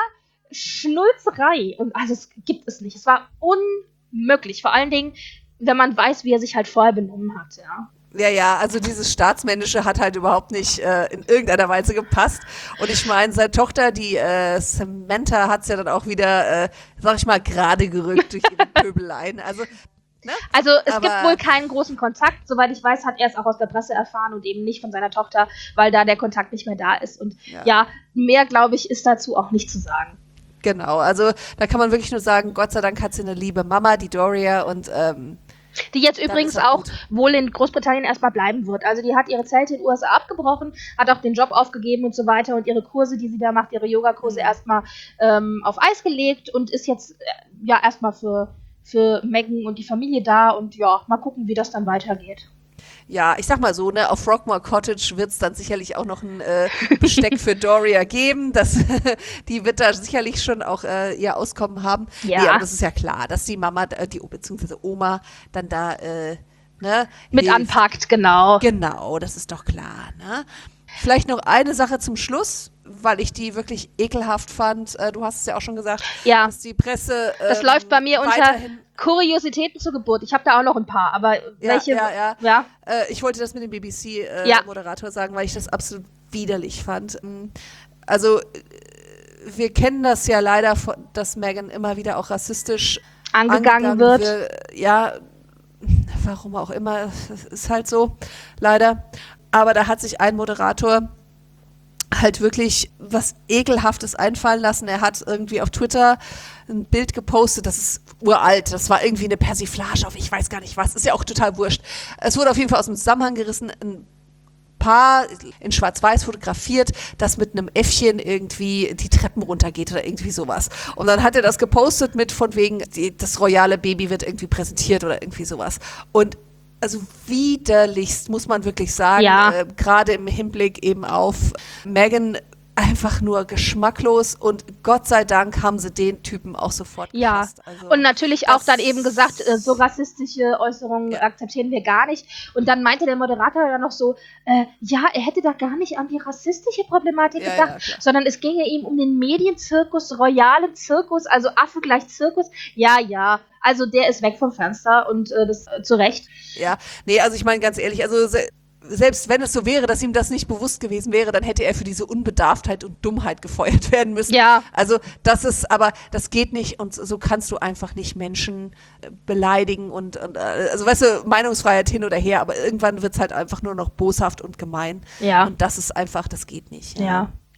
Schnulzerei. Und also es gibt es nicht. Es war unmöglich. Vor allen Dingen, wenn man weiß, wie er sich halt vorher benommen hat, ja. Ja, ja, also dieses Staatsmännische hat halt überhaupt nicht äh, in irgendeiner Weise gepasst. Und ich meine, seine Tochter, die äh, Samantha, hat's ja dann auch wieder, äh, sag ich mal, gerade gerückt durch ihre Pöbeleien. Also, ne? Also es Aber- gibt wohl keinen großen Kontakt. Soweit ich weiß, hat er es auch aus der Presse erfahren und eben nicht von seiner Tochter, weil da der Kontakt nicht mehr da ist. Und Ja. ja, mehr, glaube ich, ist dazu auch nicht zu sagen. Genau, also da kann man wirklich nur sagen, Gott sei Dank hat sie eine liebe Mama, die Doria, und ähm, Die jetzt Dann übrigens ist er auch gut. wohl in Großbritannien erstmal bleiben wird. Also die hat ihre Zelte in den U S A abgebrochen, hat auch den Job aufgegeben und so weiter und ihre Kurse, die sie da macht, ihre Yogakurse Mhm. erstmal ähm, auf Eis gelegt und ist jetzt äh, ja erstmal für, für Meghan und die Familie da und ja, mal gucken, wie das dann weitergeht. ja, ich sag mal so, ne, auf Frogmore Cottage wird's dann sicherlich auch noch ein äh, Besteck für Doria geben. Das, die wird da sicherlich schon auch äh, ihr Auskommen haben. Ja. Nee, aber das ist ja klar, dass die Mama, äh, die beziehungsweise Oma dann da äh, ne, Mit hilft. anpackt, genau. Genau, das ist doch klar, ne? Vielleicht noch eine Sache zum Schluss, weil ich die wirklich ekelhaft fand. Äh, du hast es ja auch schon gesagt, Ja. dass die Presse Das ähm, läuft bei mir unter weiterhin Kuriositäten zur Geburt. Ich habe da auch noch ein paar, aber welche? ja, ja. ja. Äh, ich wollte das mit dem B B Ja. C-Moderator sagen, weil ich das absolut widerlich fand. Ähm, Also, äh, wir kennen das ja leider, von- dass Meghan immer wieder auch rassistisch Angegangen wird. Ja, warum auch immer, es ist halt so, leider. Aber da hat sich ein Moderator halt wirklich was Ekelhaftes einfallen lassen. Er hat irgendwie auf Twitter ein Bild gepostet, das ist uralt, das war irgendwie eine Persiflage auf ich weiß gar nicht was, ist ja auch total wurscht. Es wurde auf jeden Fall aus dem Zusammenhang gerissen, ein Paar in Schwarz-Weiß fotografiert, das mit einem Äffchen irgendwie die Treppen runtergeht oder irgendwie sowas. Und dann hat er das gepostet mit von wegen, die, das royale Baby wird irgendwie präsentiert oder irgendwie sowas. Und also widerlichst, muss man wirklich sagen, Ja. äh, gerade im Hinblick eben auf Meghan, einfach nur geschmacklos und Gott sei Dank haben sie den Typen auch sofort Ja, gefasst. Also, und natürlich auch das- dann eben gesagt, äh, so rassistische Äußerungen Ja. akzeptieren wir gar nicht. Und dann meinte der Moderator dann noch so, äh, ja, er hätte da gar nicht an die rassistische Problematik Ja, gedacht, ja, klar. sondern es ginge ihm um den Medienzirkus, royalen Zirkus, also Affe gleich Zirkus. Ja, ja, also der ist weg vom Fenster und äh, das äh, zu Recht. Ja, nee, also ich meine ganz ehrlich, also se selbst wenn es so wäre, dass ihm das nicht bewusst gewesen wäre, dann hätte er für diese Unbedarftheit und Dummheit gefeuert werden müssen. Ja. Also das ist, aber das geht nicht und so kannst du einfach nicht Menschen äh, beleidigen und, und äh, also weißt du, Meinungsfreiheit hin oder her, aber irgendwann wird's halt einfach nur noch boshaft und gemein. Ja. Und das ist einfach, das geht nicht. Ja.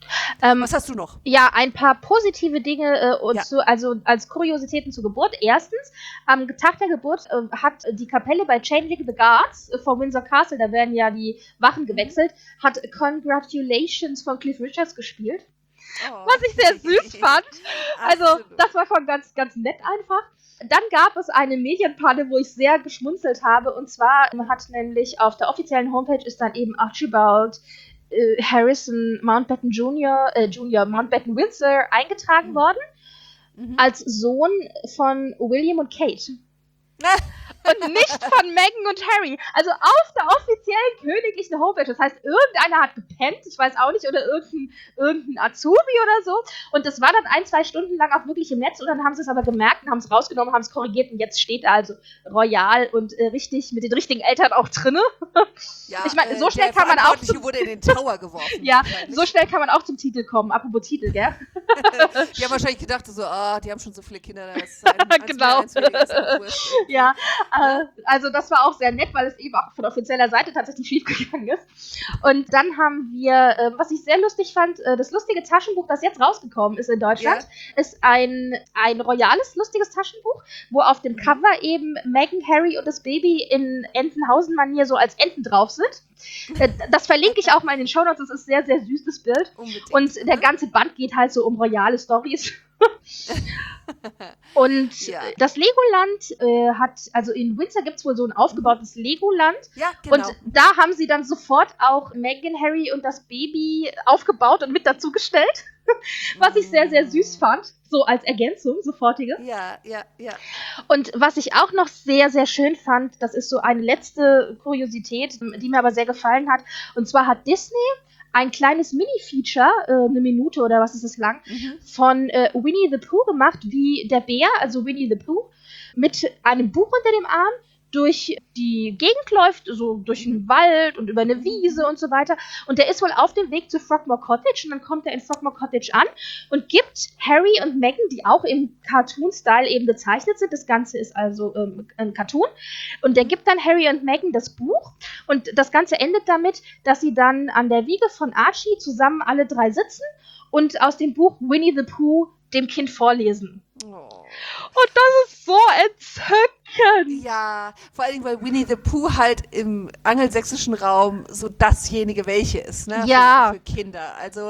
Ähm, Was hast du noch? Ja, ein paar positive Dinge, äh, und Ja. zu, also als Kuriositäten zur Geburt. Erstens, am Tag der Geburt äh, hat die Kapelle bei Changing the Guards äh, vor Windsor Castle, da werden ja die Wachen gewechselt, hat Congratulations von Cliff Richards gespielt. Oh. Was ich sehr süß fand. Also, Absolut. das war schon ganz, ganz nett einfach. Dann gab es eine Medienpanne, wo ich sehr geschmunzelt habe. Und zwar hat nämlich auf der offiziellen Homepage ist dann eben Archibald äh, Harrison Mountbatten Junior, äh, Junior Mountbatten Windsor eingetragen Mhm. worden. Mhm. Als Sohn von William und Kate. Und nicht von Meghan und Harry. Also auf der offiziellen königlichen Homepage. Das heißt, irgendeiner hat gepennt, ich weiß auch nicht, oder irgendein, irgendein Azubi oder so. Und das war dann ein, zwei Stunden lang auch wirklich im Netz. Und dann haben sie es aber gemerkt und haben es rausgenommen, haben es korrigiert. Und jetzt steht da also royal und äh, richtig mit den richtigen Eltern auch drinne. Ja, ich meine, so äh, schnell der kann man auch Verantwortliche zum, wurde in den Tower geworfen. ja, wahrscheinlich. so schnell kann man auch zum Titel kommen. Apropos Titel, gell? Die haben wahrscheinlich gedacht, so, ah, die haben schon so viele Kinder, das ist ein, eins Genau. mehr, eins weniger, ist auch wurscht. Ja, äh, also das war auch sehr nett, weil es eben auch von offizieller Seite tatsächlich schief gegangen ist. Und dann haben wir, äh, was ich sehr lustig fand, äh, das lustige Taschenbuch, das jetzt rausgekommen ist in Deutschland, Ja. ist ein, ein royales, lustiges Taschenbuch, wo auf dem Cover eben Meghan, Harry und das Baby in Entenhausen-Manier so als Enten drauf sind. Äh, das verlinke ich auch mal in den Shownotes, das ist sehr, sehr süß, das Bild. Unbedingt. Und der ganze Band geht halt so um royale Stories. Und Ja. das Legoland äh, hat, also in Windsor gibt es wohl so ein aufgebautes Legoland. Ja, genau. Und da haben sie dann sofort auch Meghan, Harry und das Baby aufgebaut und mit dazugestellt. Was ich sehr, sehr süß fand. So als Ergänzung, sofortige. Ja, ja, ja. Und was ich auch noch sehr, sehr schön fand, das ist so eine letzte Kuriosität, die mir aber sehr gefallen hat. Und zwar hat Disney ein kleines Mini-Feature, äh, eine Minute oder was ist es lang, Mhm. von äh, Winnie the Pooh gemacht, wie der Bär, also Winnie the Pooh, mit einem Buch unter dem Arm durch die Gegend läuft, so durch den Wald und über eine Wiese und so weiter. Und der ist wohl auf dem Weg zu Frogmore Cottage und dann kommt er in Frogmore Cottage an und gibt Harry und Meghan, die auch im Cartoon-Style eben gezeichnet sind, das Ganze ist also ähm, ein Cartoon, und der gibt dann Harry und Meghan das Buch und das Ganze endet damit, dass sie dann an der Wiege von Archie zusammen alle drei sitzen und aus dem Buch Winnie the Pooh dem Kind vorlesen. Oh. Und das ist so entzückend. Ja, vor allen Dingen, weil Winnie the Pooh halt im angelsächsischen Raum so dasjenige welche ist, ne? Ja. Für, für Kinder. Also,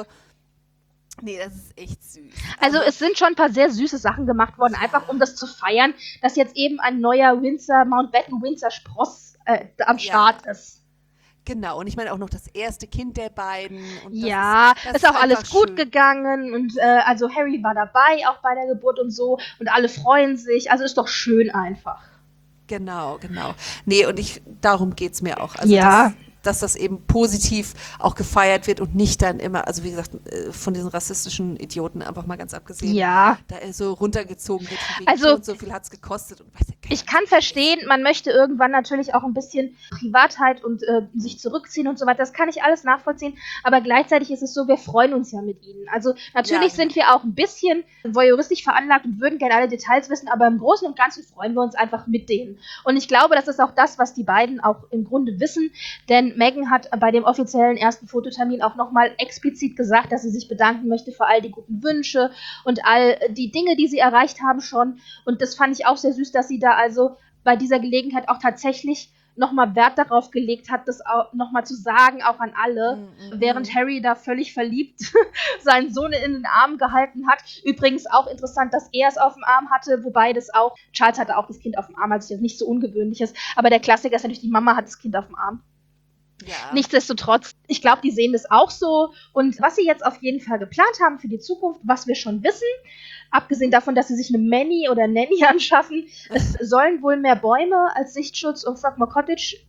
nee, das ist echt süß. Also es sind schon ein paar sehr süße Sachen gemacht worden, einfach um das zu feiern, dass jetzt eben ein neuer Windsor, Mountbatten Windsor Spross äh, am Start Ja. ist. Genau, und ich meine auch noch das erste Kind der beiden. Und das Ja, ist, das ist auch alles einfach gut schön. gegangen und äh, also Harry war dabei, auch bei der Geburt und so, und alle freuen sich, also ist doch schön einfach. Genau, genau. Nee, und ich, darum geht's mir auch. Also, Ja. dass, dass das eben positiv auch gefeiert wird und nicht dann immer, also wie gesagt, äh, von diesen rassistischen Idioten einfach mal ganz abgesehen, Ja. da er so runtergezogen wird, von wegen Also- so und so viel hat's gekostet und weiß ja keiner. Ich kann verstehen, man möchte irgendwann natürlich auch ein bisschen Privatheit und äh, sich zurückziehen und so weiter. Das kann ich alles nachvollziehen. Aber gleichzeitig ist es so, wir freuen uns ja mit ihnen. Also natürlich Ja, sind wir auch ein bisschen voyeuristisch veranlagt und würden gerne alle Details wissen, aber im Großen und Ganzen freuen wir uns einfach mit denen. Und ich glaube, das ist auch das, was die beiden auch im Grunde wissen. Denn Meghan hat bei dem offiziellen ersten Fototermin auch nochmal explizit gesagt, dass sie sich bedanken möchte für all die guten Wünsche und all die Dinge, die sie erreicht haben schon. Und das fand ich auch sehr süß, dass sie da also bei dieser Gelegenheit auch tatsächlich nochmal Wert darauf gelegt hat, das auch nochmal zu sagen, auch an alle, Mm, mm, während mm. Harry da völlig verliebt seinen Sohn in den Arm gehalten hat. Übrigens auch interessant, dass er es auf dem Arm hatte, wobei das auch, Charles hatte auch das Kind auf dem Arm, also das nicht so ungewöhnlich ist, aber der Klassiker ist natürlich, die Mama hat das Kind auf dem Arm. Ja. Nichtsdestotrotz, ich glaube, die sehen das auch so. Und was sie jetzt auf jeden Fall geplant haben für die Zukunft, was wir schon wissen, abgesehen davon, dass sie sich eine Manny oder Nanny anschaffen, es sollen wohl mehr Bäume als Sichtschutz um Frogmore Cottage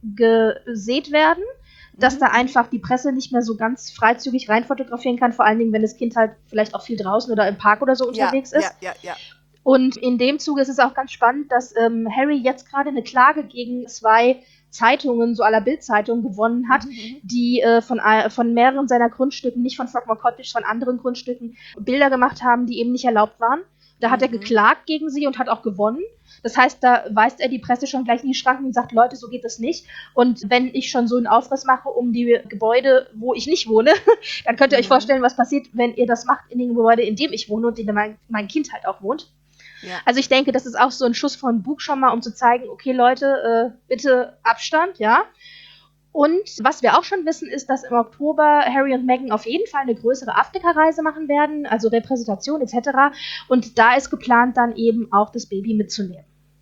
gesät werden, dass Mhm. da einfach die Presse nicht mehr so ganz freizügig rein fotografieren kann, vor allen Dingen, wenn das Kind halt vielleicht auch viel draußen oder im Park oder so unterwegs ja, ist. Ja, ja, ja. Und in dem Zuge ist es auch ganz spannend, dass ähm, Harry jetzt gerade eine Klage gegen zwei Zeitungen, so aller Bild-Zeitung, gewonnen hat, Mhm. die äh, von, äh, von mehreren seiner Grundstücken, nicht von Frogmore Cottage, von anderen Grundstücken, Bilder gemacht haben, die eben nicht erlaubt waren. Da hat er geklagt gegen sie und hat auch gewonnen. Das heißt, da weist er die Presse schon gleich in die Schranken und sagt, Leute, so geht das nicht. Und wenn ich schon so einen Aufriss mache um die Gebäude, wo ich nicht wohne, dann könnt ihr mhm. euch vorstellen, was passiert, wenn ihr das macht in dem Gebäude, in dem ich wohne und in dem mein, mein Kind halt auch wohnt. Ja. Also ich denke, das ist auch so ein Schuss von Bug schon mal, um zu zeigen, okay Leute, äh, bitte Abstand, ja. Und was wir auch schon wissen, ist, dass im Oktober Harry und Meghan auf jeden Fall eine größere Afrika-Reise machen werden, also Repräsentation et cetera. Und da ist geplant, dann eben auch das Baby mitzunehmen.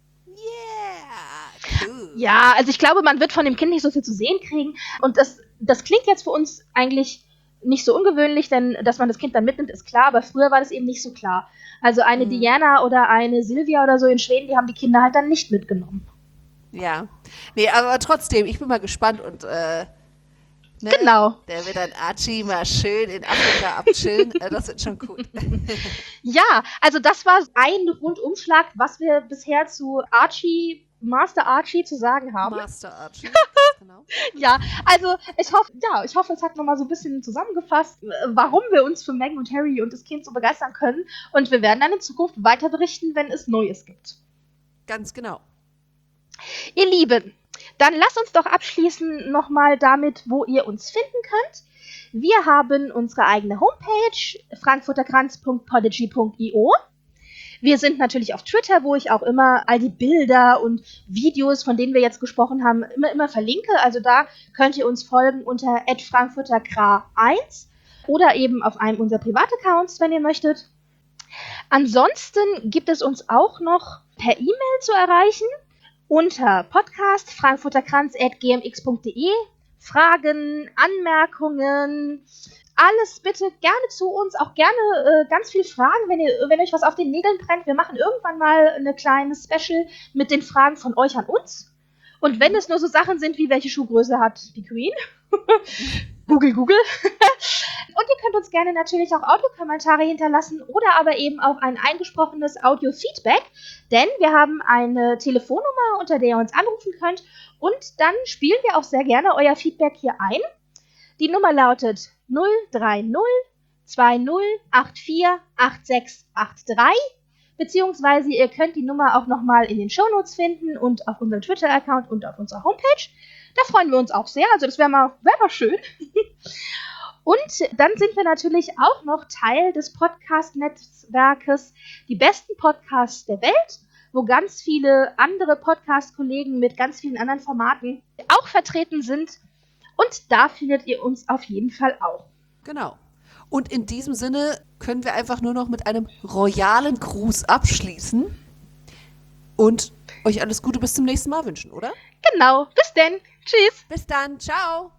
Yeah, cool. Ja, also ich glaube, man wird von dem Kind nicht so viel zu sehen kriegen. Und das, das klingt jetzt für uns eigentlich nicht so ungewöhnlich, denn dass man das Kind dann mitnimmt, ist klar, aber früher war das eben nicht so klar. Also eine mhm. Diana oder eine Silvia oder so in Schweden, die haben die Kinder halt dann nicht mitgenommen. Ja, nee, aber trotzdem, ich bin mal gespannt und äh, ne, genau. Der wird dann Archie mal schön in Afrika abchillen, äh, das wird schon cool. Ja, also das war ein Rundumschlag, was wir bisher zu Archie, Master Archie zu sagen haben. Master Archie, genau. Ja, also ich hoffe, ja, ich hoffe, es hat nochmal so ein bisschen zusammengefasst, warum wir uns für Meghan und Harry und das Kind so begeistern können und wir werden dann in Zukunft weiter berichten, wenn es Neues gibt. Ganz genau. Ihr Lieben, dann lasst uns doch abschließen nochmal damit, wo ihr uns finden könnt. Wir haben unsere eigene Homepage, frankfurterkranz punkt podigy punkt io. Wir sind natürlich auf Twitter, wo ich auch immer all die Bilder und Videos, von denen wir jetzt gesprochen haben, immer, immer verlinke. Also da könnt ihr uns folgen unter at frankfurterkra eins oder eben auf einem unserer Privataccounts, wenn ihr möchtet. Ansonsten gibt es uns auch noch per E-Mail zu erreichen. Unter podcast frankfurterkranz at g m x punkt d e. Fragen, Anmerkungen, alles bitte gerne zu uns. Auch gerne äh, ganz viel Fragen, wenn, ihr, wenn euch was auf den Nägeln brennt. Wir machen irgendwann mal eine kleine Special mit den Fragen von euch an uns. Und wenn es nur so Sachen sind, wie welche Schuhgröße hat die Queen? Google, Google. Und ihr könnt uns gerne natürlich auch Audiokommentare hinterlassen oder aber eben auch ein eingesprochenes Audio-Feedback, denn wir haben eine Telefonnummer, unter der ihr uns anrufen könnt und dann spielen wir auch sehr gerne euer Feedback hier ein. Die Nummer lautet null drei null zwei null acht vier acht sechs acht drei, beziehungsweise ihr könnt die Nummer auch nochmal in den Shownotes finden und auf unserem Twitter-Account und auf unserer Homepage. Da freuen wir uns auch sehr, also das wäre mal, wär mal schön. Und dann sind wir natürlich auch noch Teil des Podcast-Netzwerkes Die besten Podcasts der Welt, wo ganz viele andere Podcast-Kollegen mit ganz vielen anderen Formaten auch vertreten sind. Und da findet ihr uns auf jeden Fall auch. Genau. Und in diesem Sinne können wir einfach nur noch mit einem royalen Gruß abschließen und euch alles Gute bis zum nächsten Mal wünschen, oder? Genau. Bis denn. Tschüss. Bis dann. Ciao.